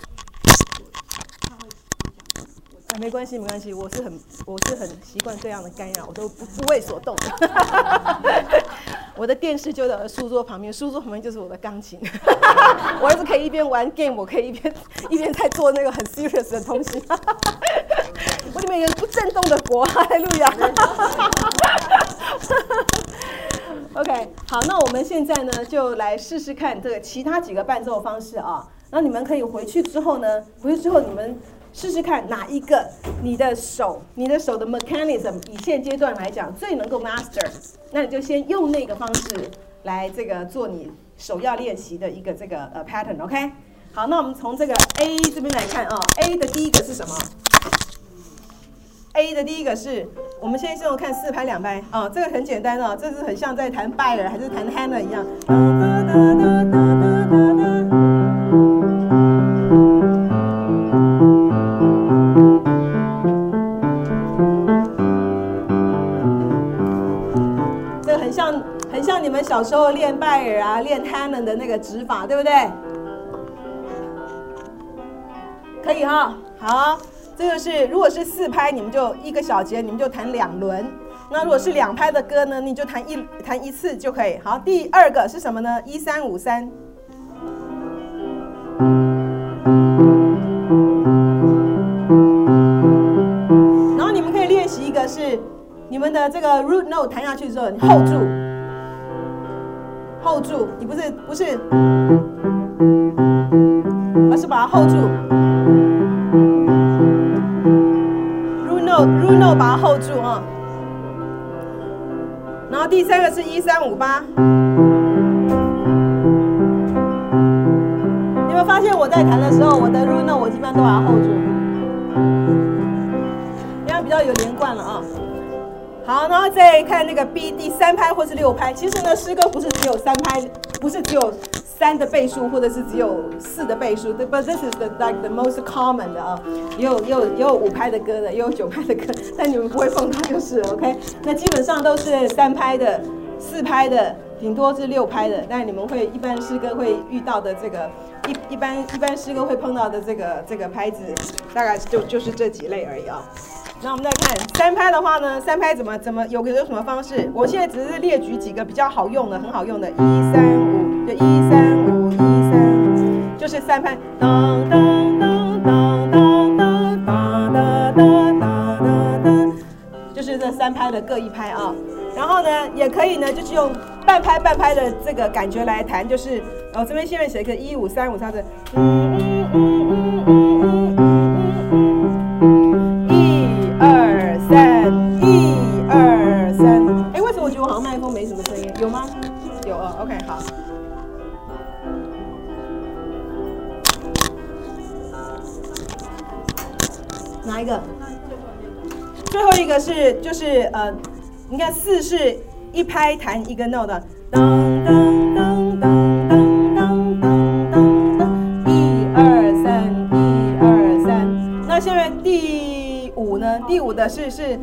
没关系，我是很习惯这样的干扰，我都不为所动的。我的电视就在书桌旁边，书桌旁边就是我的钢琴。我儿子可以一边玩 game， 我可以一边在做那个很 serious 的东西。我里面有一个不震动的国，哈利路亚。OK， 好，那我们现在呢就来试试看这个其他几个伴奏方式啊。那你们可以回去之后你们试试看哪一个你的手的 mechanism 以现阶段来讲最能够 master， 那你就先用那个方式来这个做你首要练习的一个这个pattern。 OK， 好，那我们从这个 A 这边来看啊 ，A 的第一个是什么？ A 的第一个是我们现在用看4拍2拍啊，这个很简单啊，这是很像在弹拜尔还是弹 Hannah 一样。这个很像你们小时候练拜尔啊、练 Hannah 的那个指法，对不对？可以哈，好。这个是，如果是4拍，你们就一个小节，你们就弹2轮。那如果是2拍的歌呢，你就弹一次就可以。好，第二个是什么呢？1353。然后你们可以练习一个是你们的这个 root note 弹下去之后，你 hold 住，你不是，而是把它 hold 住。root note 把它 hold 住啊。然后第三个是1358。你有没有发现我在弹的时候，我的 root note 我基本上都把它 hold 住，这样比较有连贯了啊。好，然后再看那个 B 第3拍或是6拍。其实呢，诗歌不是只有3拍，不是只有3的倍数，或者是只有4的倍数。But this is the most common 的啊，也有5拍的歌的，也有9拍的歌，但你们不会碰到就是 OK。那基本上都是3拍的、4拍的，顶多是6拍的。但你们会一般诗歌会遇到的这个一般诗歌会碰到的这个拍子，大概就是这几类而已啊。那我们再看3拍的话呢，3拍怎么有什么方式？我现在只是列举几个比较好用的、很好用的，1、3、5，就1、3、5、1、3，就是3拍，当当当当当当当当当当，就是这3拍的各1拍啊。然后呢，也可以呢，就是用半拍的这个感觉来弹，就是这边下面写一个1、5、3、5，它是为什么我觉得我好像麦克风没什么声音？有吗？有哦 ，OK， 好。哪一个？最后一个就是你看4是1拍弹1个 note 的，当当当当当当当当，1、2、3，1、2、3。那下面第5呢？第5的是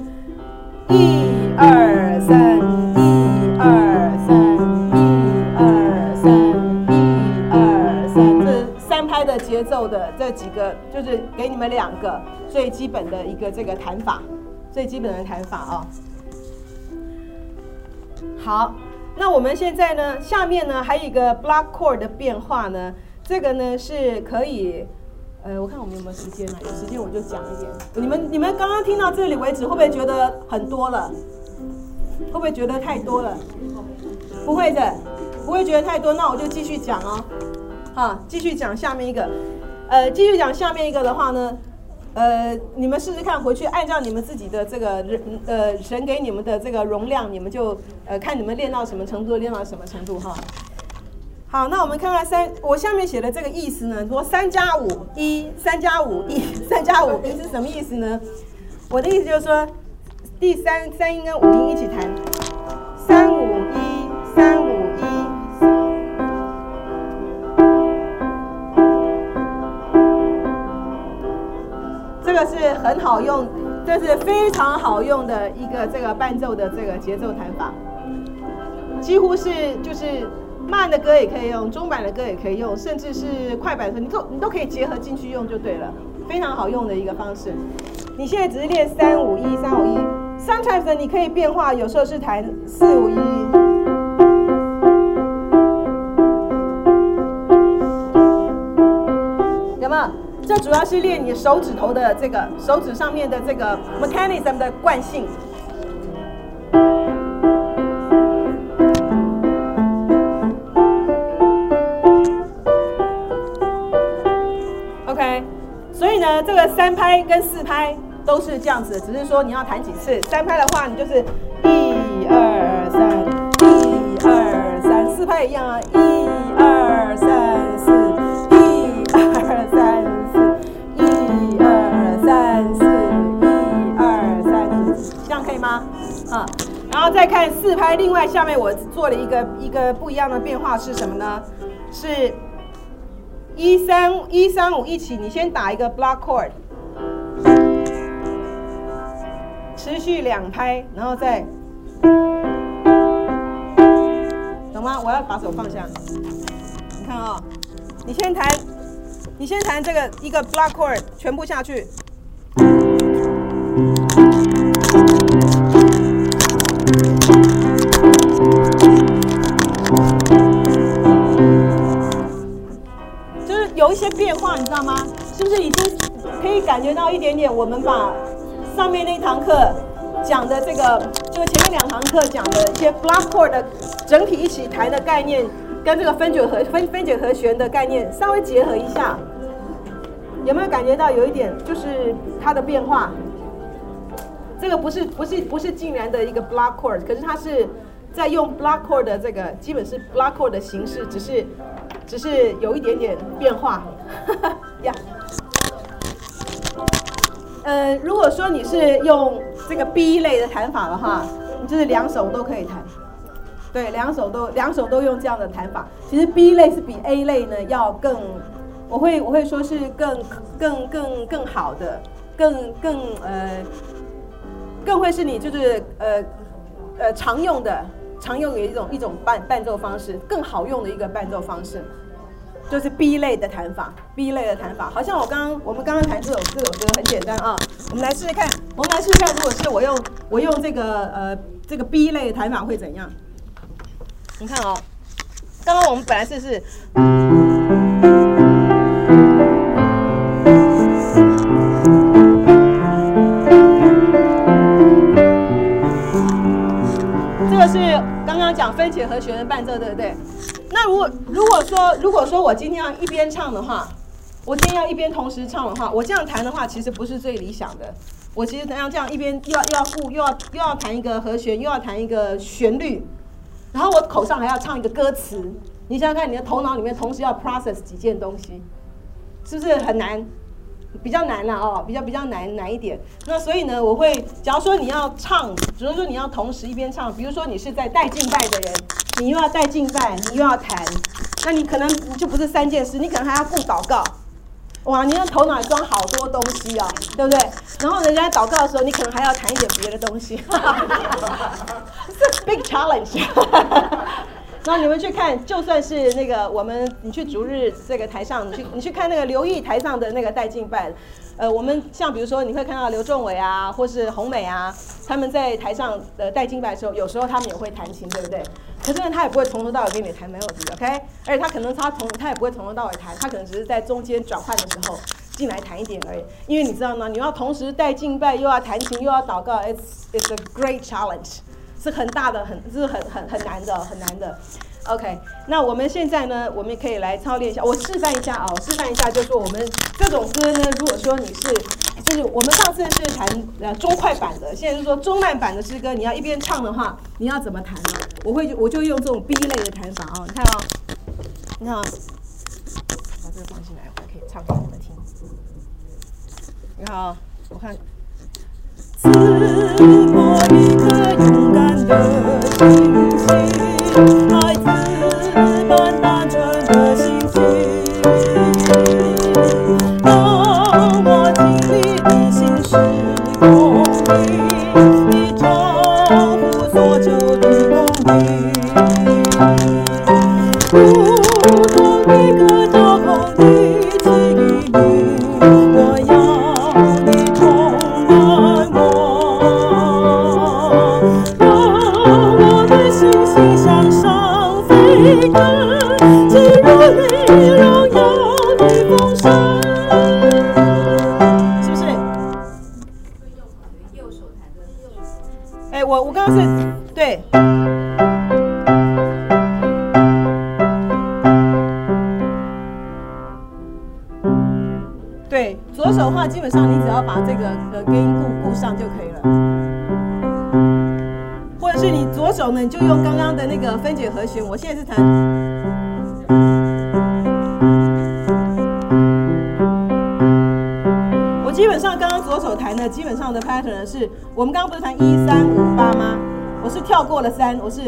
1、2、3，1、2、3，1、2、3，1、2、3，这3拍的节奏的这几个，就是给你们2个最基本的一个这个弹法，最基本的弹法啊。好，那我们现在呢，下面呢还有一个 block chord 的变化呢，这个呢是可以，我看我们有没有时间啊？有时间我就讲一点。你们刚刚听到这里为止，会不会觉得很多了？会不会觉得太多了？不会的，不会觉得太多。那我就继续讲哦，好，继续讲下面一个。继续讲下面一个的话呢，你们试试看，回去按照你们自己的这个神给你们的这个容量，你们就看你们练到什么程度，练到什么程度哈。好，那我们看看我下面写的这个意思呢，说3加5 1 3加5 1 3加5 1是什么意思呢？我的意思就是说，第3音跟5音一起弹，3、5、1、3、5、1。这个是很好用，这是非常好用的一个这个伴奏的这个节奏弹法，几乎是就是慢的歌也可以用，中版的歌也可以用，甚至是快版的歌，你都可以结合进去用就对了，非常好用的一个方式。你现在只是练3、5、1、3、5、1 ，sometimes 呢你可以变化，有时候是弹4、5、1。有没有？这主要是练你手指头的这个手指上面的这个 mechanism 的惯性。OK， 所以呢，这个3拍跟4拍都是这样子，只是说你要弹几次。3拍的话，你就是1、2、3，1、2、3；4拍也一样啊，1、2、3、4。然后再看4拍，另外下面我做了一个不一样的变化是什么呢？是1、3、5一起，你先打一个 block chord， 持续2拍，然后再，懂吗？我要把手放下，你看啊，你先弹这个一个 block chord 全部下去。就是有一些变化，你知道吗？是不是已经可以感觉到一点点？我们把上面那堂课讲的这个，就是前面2堂课讲的一些 block chord 的整体一起弹的概念，跟这个分解和弦的概念稍微结合一下，有没有感觉到有一点就是它的变化？这个不是竟然的一个 block chord， 可是它是在用 block chord 的这个基本是 block chord 的形式，只是有一点点变化呀。 如果说你是用这个 B 类的弹法的话，你就是两手都可以弹。对，两手都用这样的弹法。其实 B 类是比 A 类呢要更，我会说是更好的，更会是你就是常用的一种伴奏方式，更好用的一个伴奏方式，就是 B 类的弹法。B 类的弹法，好像我们刚刚弹这首歌很简单啊，我们来试试看，如果是我用这个 B 类的弹法会怎样？你看哦，刚刚我们本来是这个是刚刚讲分解和弦的伴奏，对不对？那如果说我今天要一边唱的话，我今天要一边同时唱的话，我这样弹的话，其实不是最理想的。我其实这样一边又要弹一个和弦，又要弹一个旋律。然后我口上还要唱一个歌词，你想想看，你的头脑里面同时要 process 几件东西，是不是很难？比较难啦哦，比较难一点。那所以呢，我会，假如说你要唱，比如说你要同时一边唱，比如说你是在带敬拜的人，你又要带敬拜，你又要弹，那你可能就不是3件事，你可能还要顾祷告。哇，你的头脑装好多东西啊，对不对？然后人家祷告的时候，你可能还要谈一点别的东西，是 big challenge 。然后你们去看，就算是那个你去逐日这个台上，你去看那个留意台上的那个带敬拜，我们像比如说你会看到刘仲伟啊，或是红美啊，他们在台上带敬拜的时候，有时候他们也会弹琴，对不对？可是呢，他也不会从头到尾给你弹melody ，OK？ 而且他可能他也不会从头到尾弹，他可能只是在中间转换的时候进来弹一点而已。因为你知道吗？你要同时带敬拜，又要弹琴，又要祷告 ，it's a great challenge， 是很大的，是很难的。OK， 那我们现在呢，我们可以来操练一下，我示范一下啊，就是说我们这种歌呢，如果说就是我们上次是弹中快版的，现在就是说中慢版的诗歌，你要一边唱的话，你要怎么弹呢？我就用这种 B 类的弹法啊，你看啊，把这个放进来，我可以唱给你们听。你看啊，我看。赐我一颗勇敢的心情，爱子般单纯的心情。当我经历的心事公平，你超乎所求的公平。如同一个照空的奇迹，我要你充满我，让我的心心向上飞腾，进入你荣耀的丰盛。是不是？右手弹的。我刚刚是对。对，左手的话，基本上你只要把这个gain顾上就可以了。或者是你左手呢，你就用刚刚的那个分解和弦。我现在是弹，我基本上刚刚左手弹的基本上的 pattern 是，我们刚刚不是弹1、3、5、8吗？我是跳过了3，我是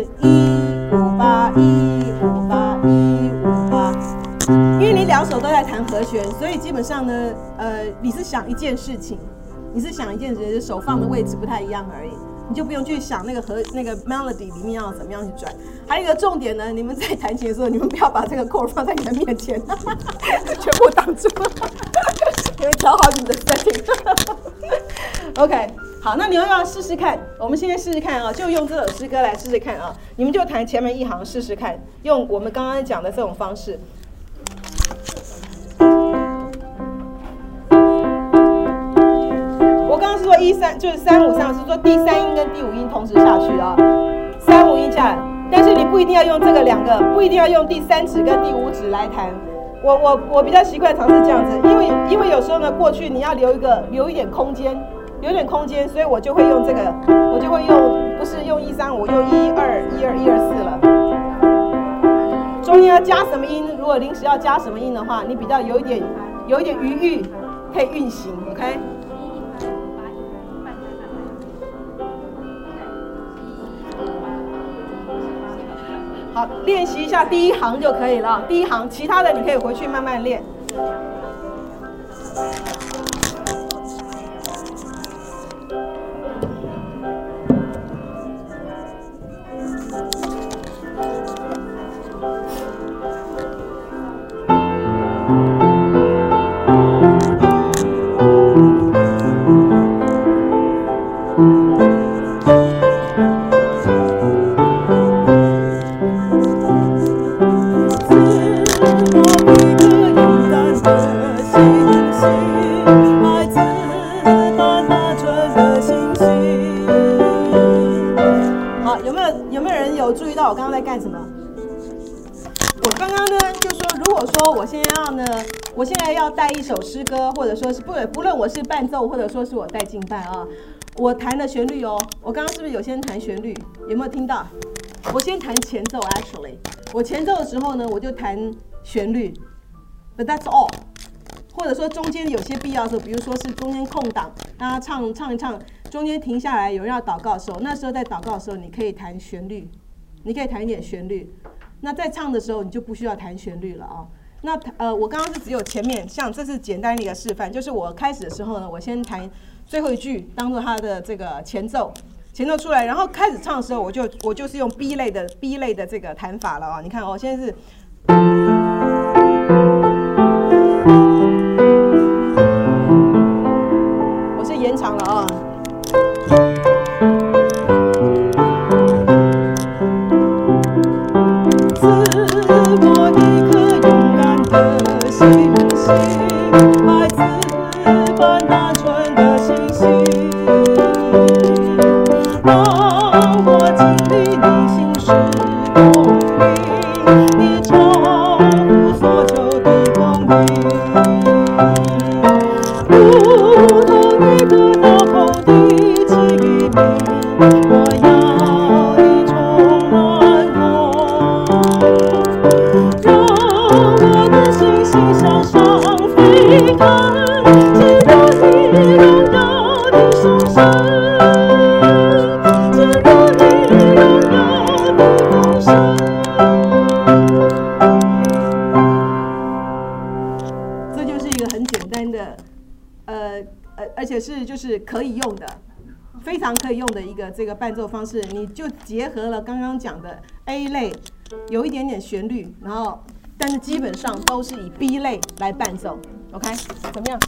1、5、8、1、5、8、1、5、8。因为你两手都在弹和弦，所以基本上呢，你是想一件事情，手放的位置不太一样而已，你就不用去想那个melody 里面要怎么样去转。还有一个重点呢，你们在弹琴的时候，你们不要把这个 chord 放在你的面前，全部挡住，你们调好你的 setting。OK， 好，那你们要试试看，我们现在试试看啊，就用这首诗歌来试试看啊，你们就弹前面一行试试看，用我们刚刚讲的这种方式。我刚刚是说1、3，就是3、5、3，是说第3音跟第5音同时下去啊，3、5音下来。但是你不一定要用这个2个，不一定要用第3指跟第5指来弹。我比较习惯尝试这样子，因为有时候呢，过去你要留一点空间，所以我就会用这个，不是用1、3、5，用1、2、1、2、1、2、4了。中间要加什么音？如果临时要加什么音的话，你比较有一点余裕可以运行 ，OK？ 好，练习一下第一行就可以了。第一行，其他的你可以回去慢慢练。我刚刚在干什么？我刚刚呢就说，如果说我现在要带一首诗歌，或者说是不论我是伴奏，或者说是我带敬拜啊，我弹的旋律哦，我刚刚是不是有先弹旋律？有没有听到？我先弹前奏 ，actually， 我前奏的时候呢，我就弹旋律 ，but that's all。或者说中间有些必要的时候，比如说是中间空档，大家唱一唱，中间停下来，有人要祷告的时候，那时候在祷告的时候，你可以弹旋律。你可以弹一点旋律，那在唱的时候你就不需要弹旋律了啊。那我刚刚是只有前面，像这是简单的一个示范，就是我开始的时候呢，我先弹最后一句当做它的这个前奏出来，然后开始唱的时候，我就是用 B 类的这个弹法了啊。你看哦，现在是，我是延长了啊。而且是就是可以用的，非常可以用的一个这个伴奏方式，你就结合了刚刚讲的 A 类，有一点点旋律，然后但是基本上都是以 B 类来伴奏 ，OK？ 怎么样？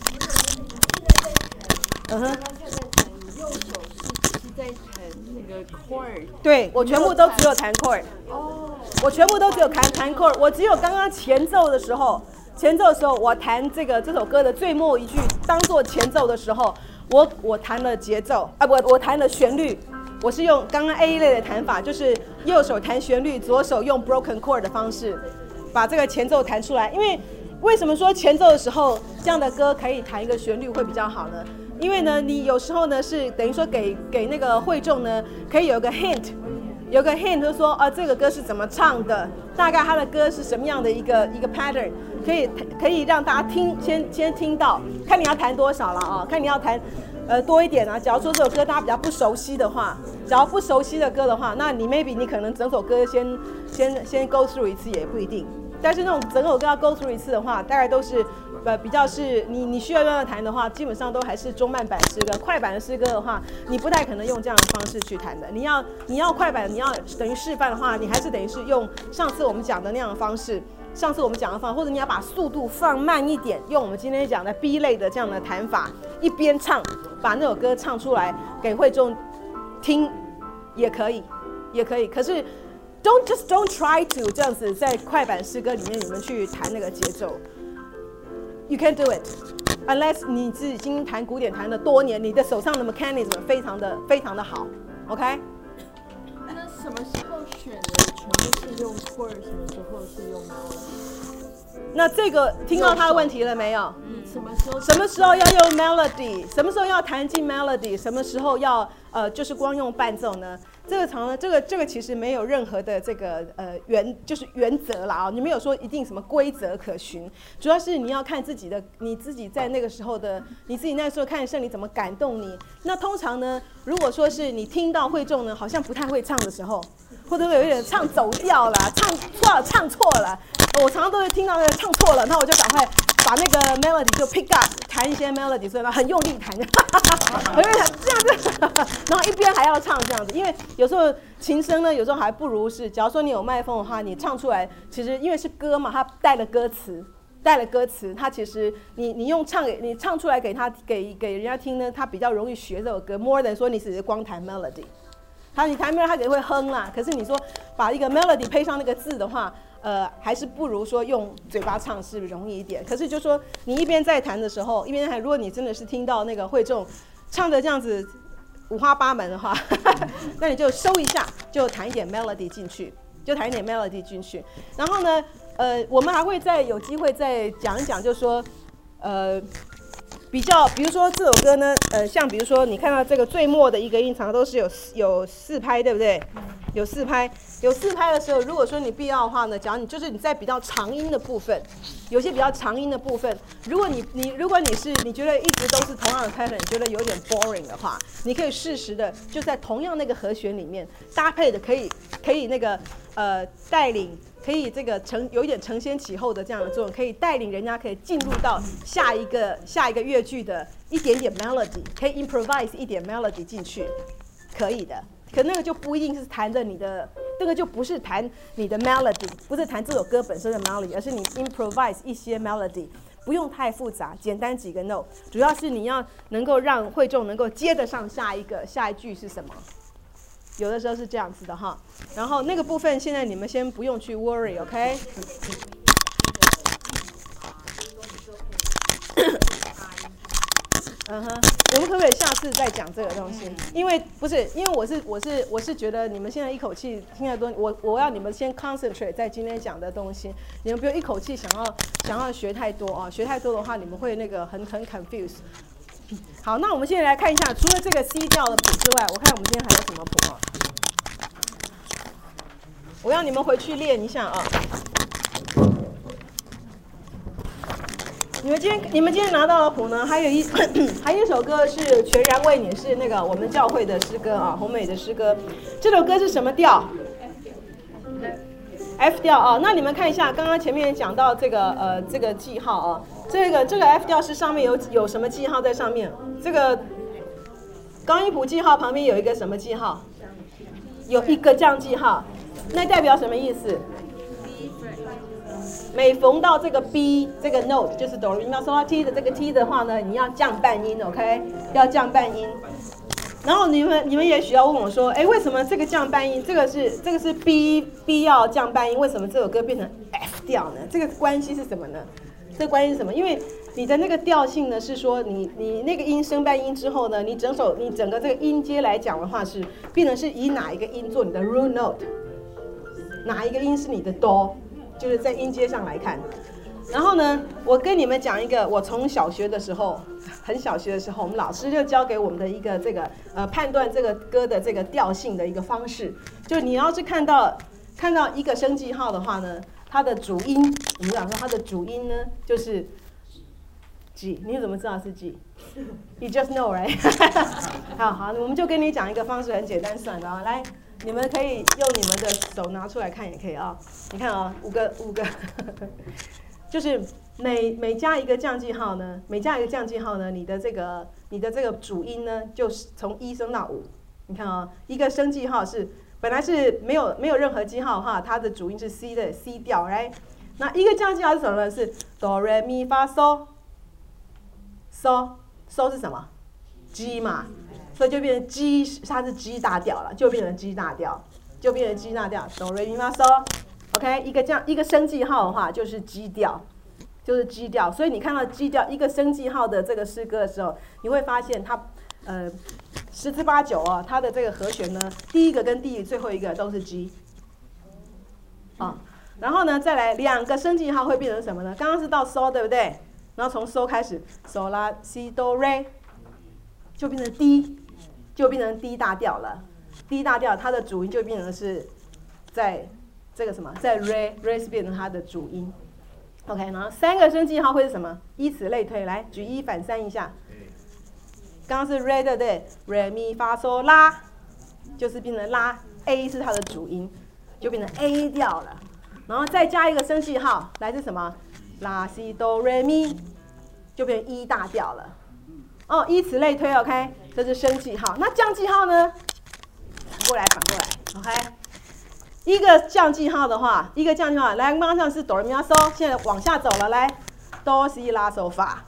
嗯哼。右手是在弹那个 chord。对， 我全部都只有弹 chord。哦。我全部都只有弹 chord， 我只有刚刚前奏的时候，我弹这首歌的最末一句当做前奏的时候，我弹了节奏啊，我弹了旋律，我是用刚刚 A 类的弹法，就是右手弹旋律，左手用 broken chord 的方式把这个前奏弹出来。因为为什么说前奏的时候这样的歌可以弹一个旋律会比较好呢？因为呢，你有时候呢是等于说给那个会众呢可以有个 hint。有个 hint 就是说这个歌是怎么唱的，大概它的歌是什么样的一个 pattern， 可以让大家先听到，看你要弹多少了啊，看你要弹多一点啊。假如说这首歌大家比较不熟悉的话，假如不熟悉的歌的话，那你 maybe 你可能整首歌先 go through 一次也不一定。但是那种整首歌要 go through 一次的话，大概都是比较是你需要用弹的话，基本上都还是中慢版诗歌。快版的诗歌的话，你不太可能用这样的方式去弹的。你要快版，你要等于示范的话，你还是等于是用上次我们讲的那样的方式。或者你要把速度放慢一点，用我们今天讲的 B 类的这样的弹法，一边唱把那首歌唱出来给会众听，也可以。可是 don't try to 这样子在快版诗歌里面你们去弹那个节奏。You can't do it unless 你是已经弹古典弹了多年，你的手上的 mechanism 非常的好 ，OK？ 那什么时候选的全部是用 chord， 什么时候是用 melody？ 那这个听到他的问题了没有？ 什么时候要用 melody？ 什么时候要弹进 melody？ 什么时候要就是光用伴奏呢？这个其实没有任何的这个原则啦啊，你没有说一定什么规则可循，主要是你要看你自己在那个时候的，你自己那时候看圣灵怎么感动你。那通常呢，如果说是你听到会众呢好像不太会唱的时候， 或者有一点唱走调了，唱错了。我常常都会听到那个唱错了，那我就赶快把那个 melody 就 pick up， 弹一些 melody， 所以呢很用力弹，很用力弹这样子，然后一边还要唱这样子，因为有时候琴声呢，有时候还不如是，假如说你有麦克风的话，你唱出来，其实因为是歌嘛，它带了歌词，它其实你唱出来给人家听呢，他比较容易学这首歌 ，more than 说你只是光弹 melody。你弹 melody 他可能会哼啦，可是你说把一个 melody 配上那个字的话，还是不如说用嘴巴唱是容易一点。可是就说你一边在弹的时候，一边弹，如果你真的是听到那个会众唱的这样子五花八门的话，那你就收一下，就弹一点 melody 进去，然后呢，我们还会再有机会再讲一讲，就说比如说这首歌呢，像比如说你看到这个最末的一个音，常常都是有4拍，对不对？有4拍的时候，如果说你必要的话呢，假如你在比较长音的部分，有些比较长音的部分，如果你觉得一直都是同样的 pattern， 觉得有点 boring 的话，你可以适时的就在同样那个和弦里面搭配的可以那个带领。可以这个有一点承先启后的这样的作用，可以带领人家可以进入到下一个乐句的一点点 melody， 可以 improvise 一点 melody 进去，可以的。可那个就不一定是弹着你的，那个就不是弹你的 melody， 不是弹这首歌本身的 melody， 而是你 improvise 一些 melody， 不用太复杂，简单几个 note， 主要是你要能够让会众能够接得上下一句是什么。有的时候是这样子的哈，然后那个部分现在你们先不用去 worry，OK？ 我们可不可以下次再讲这个东西？因为我是觉得你们现在一口气听得多，我要你们先 concentrate 在今天讲的东西，你们不要一口气想要学太多啊，学太多的话你们会那个很 confuse。好，那我们现在来看一下，除了这个 C 调的谱之外，我看我们今天还有什么谱啊？我要你们回去练一下啊。你们今天拿到的谱呢，还有一首歌是全然为你，是那个我们教会的诗歌啊，红美的诗歌。这首歌是什么调？F 调啊。那你们看一下，刚刚前面讲到这个记号啊。这个 F 调是上面有什么记号在上面？这个高音谱记号旁边有一个什么记号？有一个降记号，那代表什么意思？每逢到这个 B 这个 note， 就是哆来咪发嗦拉 T 的这个 T 的话呢，你要降半音 ，OK？ 要降半音。然后你们也许要问我说，为什么这个降半音？这个是 B 要降半音，为什么这首歌变成 F 调呢？这个关系是什么呢？这关系是什么？因为你的那个调性呢，是说你那个音升半音之后呢，你整个这个音阶来讲的话，是变成是以哪一个音做你的 root note， 哪一个音是你的哆，就是在音阶上来看。然后呢，我跟你们讲一个，我从小学的时候，很小学的时候，我们老师就教给我们的一个这个判断这个歌的这个调性的一个方式，就是你要是看到一个升记号的话呢，它的主音，我们讲说它的主音呢就是 G， 你怎么知道是 G？You just know, right？ 好，我们就跟你讲一个方式，很简单算的啊，来，你们可以用你们的手拿出来看也可以啊。你看啊，五个，就是每加一个降记号呢，你的这个主音呢，就是从1升到5。你看啊，一个升记号是本来是没有任何记号的话，它的主音是 C 的 C 调 ，right？ 那一个降记号是什么呢？是哆来咪发嗦。嗦是什么 ？G 嘛，所以就变成 G， 它是 G 大调了，就变成 G 大调，哆来咪发嗦 ，OK， 一个升记号的话就是 G 调，所以你看到 G 调一个升记号的这个诗歌的时候，你会发现它十之八九啊，它的这个和弦呢，第一个跟最后一个都是 G， 啊，然后呢再来2个升记号会变成什么呢？刚刚是到嗦，对不对？然后从嗦开始，嗦拉西哆瑞，就变成 D 大调了。D 大调它的主音就变成是在这个什么，在 re 是变成它的主音。OK， 然后3个升记号会是什么？以此类推，来举1反3一下。刚刚是 re 对不对？re mi fa so 拉，就是变成拉 A 是它的主音， 就变成 A 调了，然后再加一个升记号，来自什么？拉西哆瑞咪，就变成 E 大调了。哦，以此类推 ，OK， 这是升记号。那降记号呢？反过来，OK。一个降记号的话，来，刚刚是哆来咪发嗦，现在往下走了，来，哆西拉嗦发，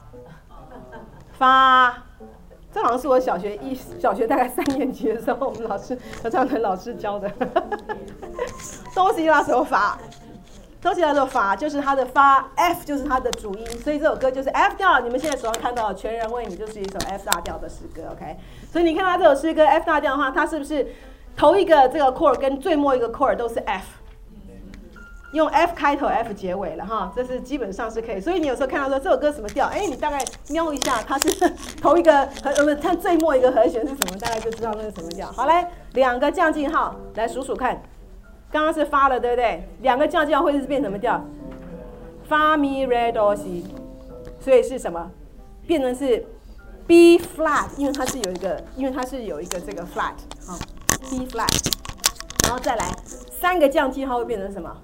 发。这好像是我小学大概3年级的时候，我们合唱团老师教的。哆西拉嗦发，哆西拉嗦发就是它的发 ，F 就是它的主音，所以这首歌就是 F 调。你们现在手上看到的《全人为你》就是一首 F 大调的诗歌 ，OK。所以你看到这首诗歌 F 大调的话，它是不是头一个这个 chord 跟最末一个 chord 都是 F？用 F 开头 F 结尾了哈，这是基本上是可以。所以你有时候看到说这首歌什么调，你大概瞄一下它是头一个看最末一个和弦是什么，大概就知道那是什么调。好，来2个降记号来数数看，刚刚是发了对不对？2个降记号会是变什么调？发咪瑞哆西，所以是什么？变成是 B flat， 因为它是有一个这个 flat 好 B flat， 然后再来3个降记号会变成什么？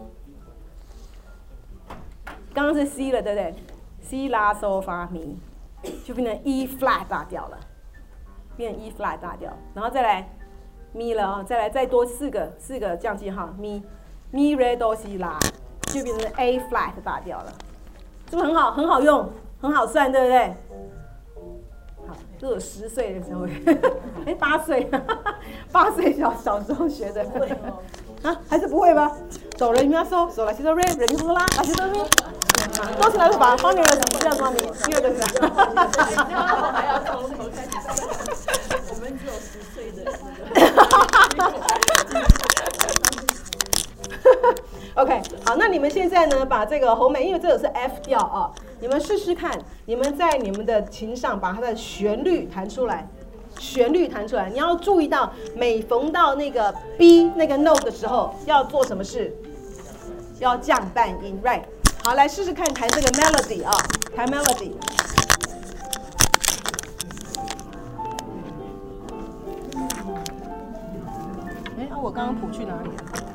刚刚是 C 了，对不对 ？C 拉嗦发咪，就变成 E flat 大调了，变成 E flat 大调，然后再来咪了啊，再多4个降记号咪瑞哆西拉，就变成 A flat 大调了，是不是很好用，很好算，对不对？好，这是我10岁的时候，8岁，8岁小时候学的，啊，还是不会吧？哆来咪发嗦，嗦来西哆瑞，瑞咪嗦拉，拉西哆咪。都是来说把方面的这样说明，第二个是。 还要从头开始。我们只有10岁的。 OK， 好，那你们现在呢，把这个红梅，因为这个是 F 调啊，你们试试看，你们在你们的琴上把它的旋律弹出来。你要注意到，每逢到那个 B 那个 note 的时候，要做什么事？要降半音 ，right？好，来试试看弹这个 melody 啊，弹 melody。我刚刚谱去哪里了？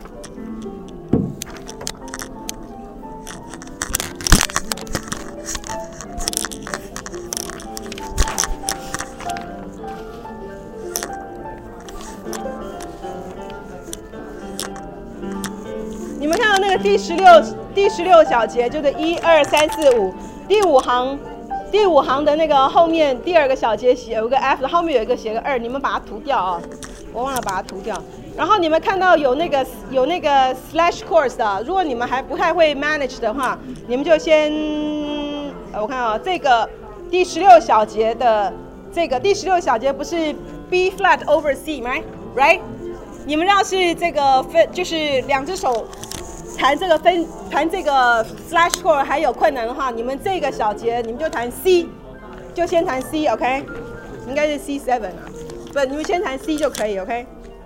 你们看到那个第16小节，就是1、2、3、4、5，第五行的那个后面第2个小节写有个 F， 后面有一个写个2，你们把它涂掉啊，我忘了把它涂掉。然后你们看到有那个 slash chords 的，如果你们还不太会 manage 的话，你们就先我看啊，这个第16小节的这个第16小节不是 B flat over C 吗 ？Right？ 你们要是这个就是2只手弹这个 slash chord 还有困难的话，你们这个小节你们就弹 C， 就先弹 C，OK？ 应该是 C7 啊，不，你们先弹 C 就可以 ，OK？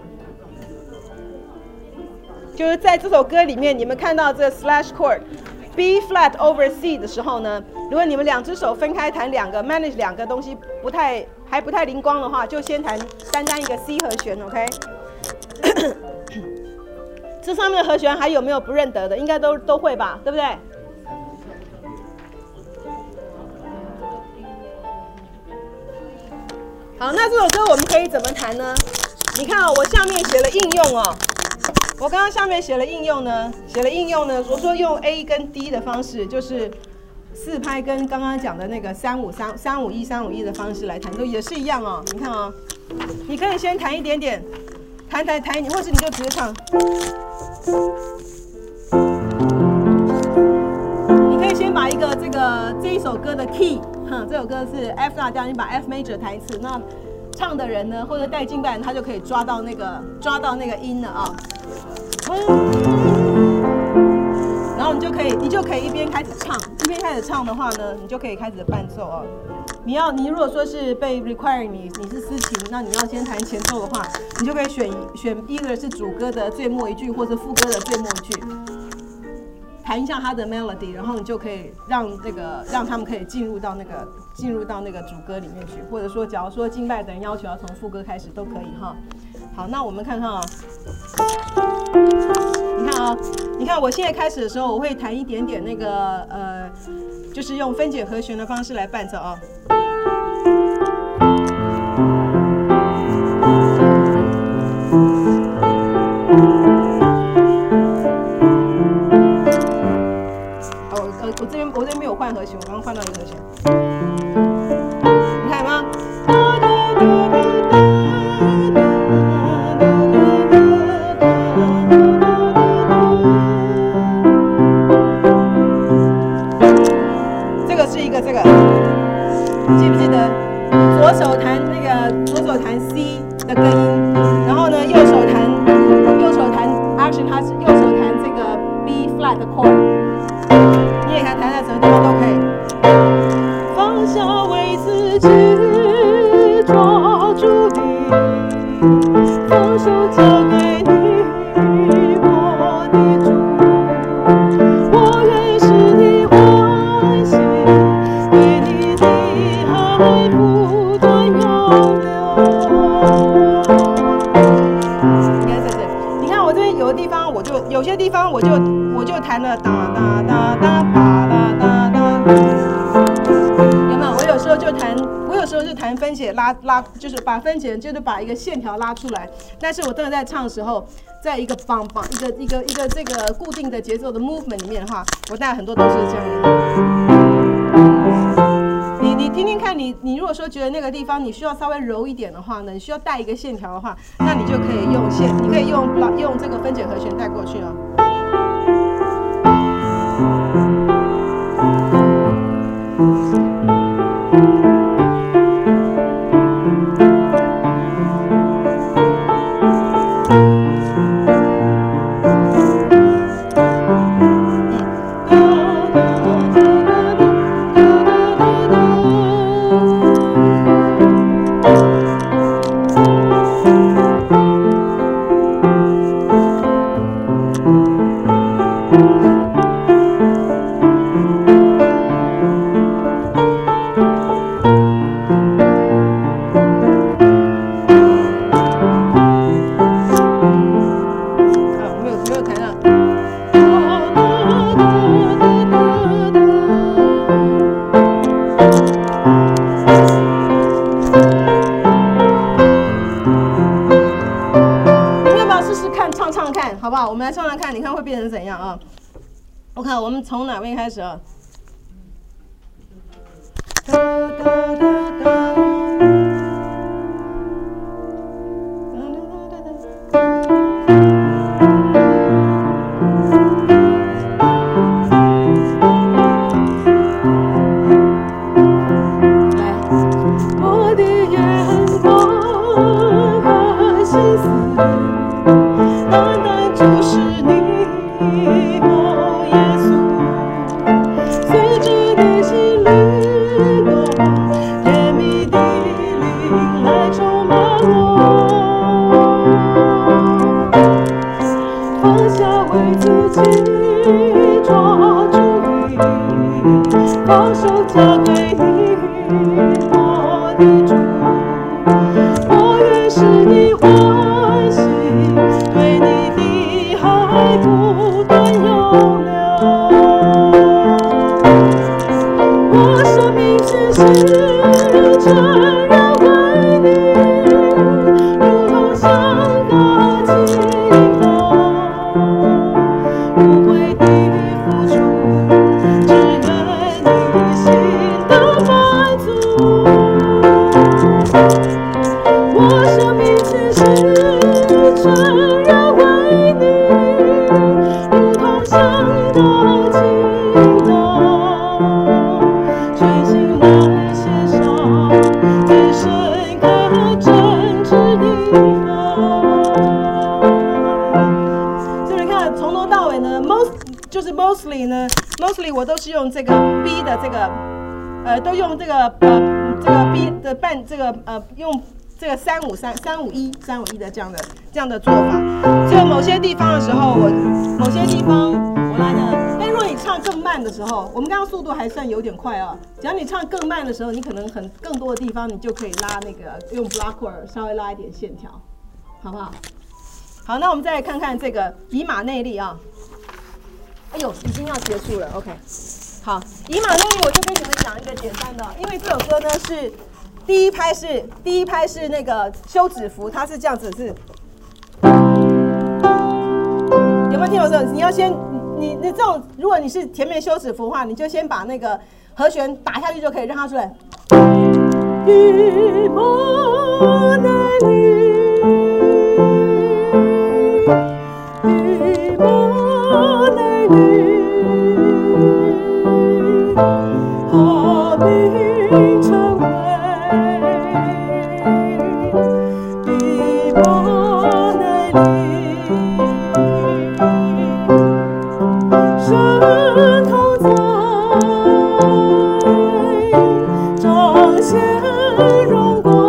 就是在这首歌里面，你们看到这 slash chord B flat over C 的时候呢，如果你们2只手分开弹manage 2个东西还不太灵光的话，就先弹单一个 C 和弦 ，OK？ 这上面的和弦还有没有不认得的？应该都会吧，对不对？好，那这首歌我们可以怎么弹呢？你看我下面写了应用哦。我刚刚下面写了应用呢，我说用 A 跟 D 的方式，就是4拍跟刚刚讲的那个351的方式来弹，都也是一样哦。你看哦，你可以先弹一点点，弹，或是你就直接唱。你可以先把这一首歌的 key， 这首歌是 F 大调，你把 F major 弹一次，那唱的人呢，或者带敬拜人，他就可以抓到那个音了啊。然后你就可以一边开始唱的话呢，你就可以开始伴奏哦。你如果说是被 require 你是司琴，那你要先弹前奏的话，你就可以选 either 是主歌的最末一句，或是副歌的最末一句，弹一下它的 melody， 然后你就可以让他们可以进入到那个主歌里面去，或者说假如说敬拜的人要求要从副歌开始都可以哈。好，那我们看看啊。 好，你看我现在开始的时候，我会弹一点点那个就是用分解和弦的方式来伴奏啊。我这边没有换和弦，我刚刚换到一个和弦，你看吗？这个是一个这个，记不记得？左手弹那个左手弹 C 的根音，然后呢右手弹 ，actually 它是右手弹这个 B flat 的 chord。你也看弹在什么地方都可以。放下为自己抓住你，放手交给你，我的主，我愿使你欢喜，对你的爱不断永流。你看这，你看我这边有的地方，有些地方我就弹了哒哒哒哒吧哒哒哒，有没有？我有时候就弹分解拉，就是把分解，就是把一个线条拉出来。但是我真的在唱的时候，在一个一个这个固定的节奏的 movement 里面的话，我大概很多都是这样。你听听看，你如果说觉得那个地方你需要稍微柔一点的话呢，你需要带一个线条的话，那你就可以用线，你可以用这个分解和弦带过去哦。好不好？我们来唱唱看，你看会变成怎样啊？我看我们从哪边开始啊？我的眼光和心思，单单就是你，哦耶稣，随着你心灵的甜蜜的灵来充满我，放下为自己抓住你，放手交给你，我的主，我愿使你欢喜，对你的爱不断永流。我生命只是全然为你，如同香膏倾倒，无悔的付出，只愿你心的满足。我生命只是全然为你，如同香膏倾倒，全心来献上最深刻真挚的爱。所以你看，从头到尾呢 ，mostly 我都是用这个 B 的这个，都用这个B 的伴这个用这个351的这样的做法。只有某些地方的时候，某些地方我拉的。但如果你唱更慢的时候，我们刚刚速度还算有点快啊。只要你唱更慢的时候，你可能更多的地方你就可以拉那个用 block chord 稍微拉一点线条，好不好？好，那我们再来看看这个以马内利啊。 哎呦，已经要结束了 ，OK。好，以马内利我就跟你们讲一个简单的，因为这首歌呢是第一拍是那个休止符，它是这样子是。有没有听懂这种？你要先你这种，如果你是前面休止符的话，你就先把那个和弦打下去就可以，让它出来。以马内利，以马内利，他名称为以马内利，神同在，彰显荣光，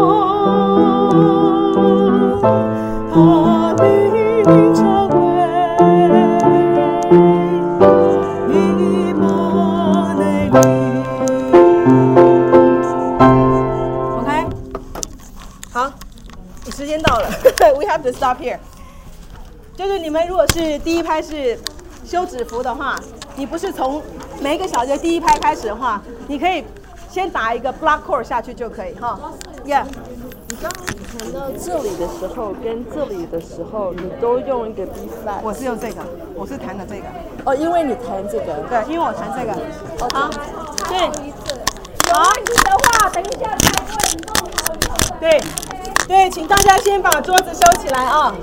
他名称为以马内利。OK， 好，时间到了，We have to stop here。就是你们如果是第一拍是休止符的话，你不是从每一个小节第一拍开始的话，你可以先打一个 block chord 下去就可以哈。Yeah。 你刚刚弹到这里的时候跟这里的时候，你都用一个 B flat。 我是用这个，我是弹的这个。 哦，因为你弹这个。 对，因为我弹这个。好，对。 有问题的话，等一下才会弄好。 对，对，请大家先把桌子收起来啊。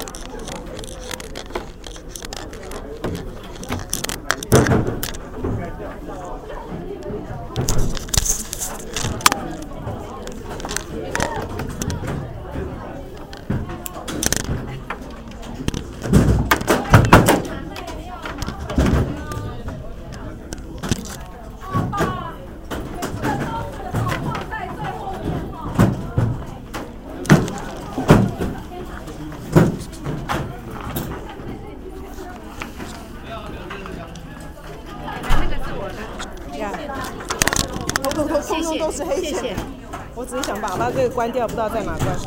通通都是黑线。我只是想把它这个关掉，不知道在哪关。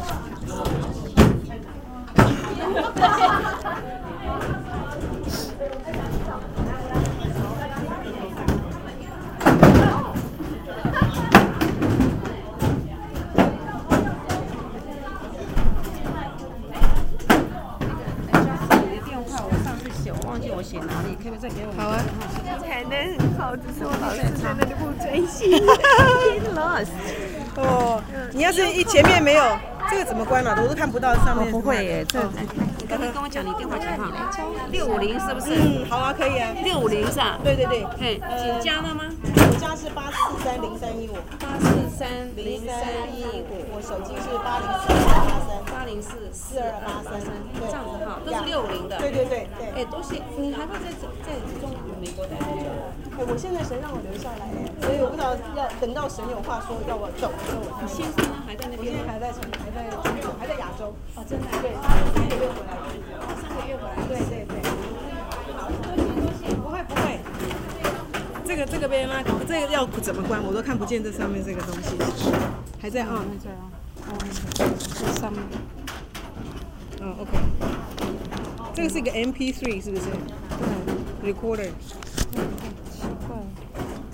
忘记我写哪里，可不可以再给我？ 好啊。 弹得很好，只是我老是在那里不专心。Lost。 哦，你要是一前面没有，这个怎么关啊？我都看不到上面。 不会耶，这你刚刚跟我讲你电话几号？650是不是？ 嗯，好啊，可以啊。 650是吧？ 对对对。 嘿，请加了吗？ 我家是8430315。 8430315， 我手机是8044283。 这样子哈，都是650的。 对对对对。 哎，都是你还会在中美国待多久？ 我现在神让我留下来，所以我不知道要等到神有话说要我走，所以我才。 你先生呢？还在那边？ 我现在还在还在亚洲。 哦，真的？ 对，3个月回来。 哦，3个月回来。 对对对。不会不会。这个被拉，这个要怎么关？我都看不见这上面这个东西。还在啊？ 还在啊。这上面。 嗯 ，OK。这个是一个 MP3 是不是？ 对。 Recorder。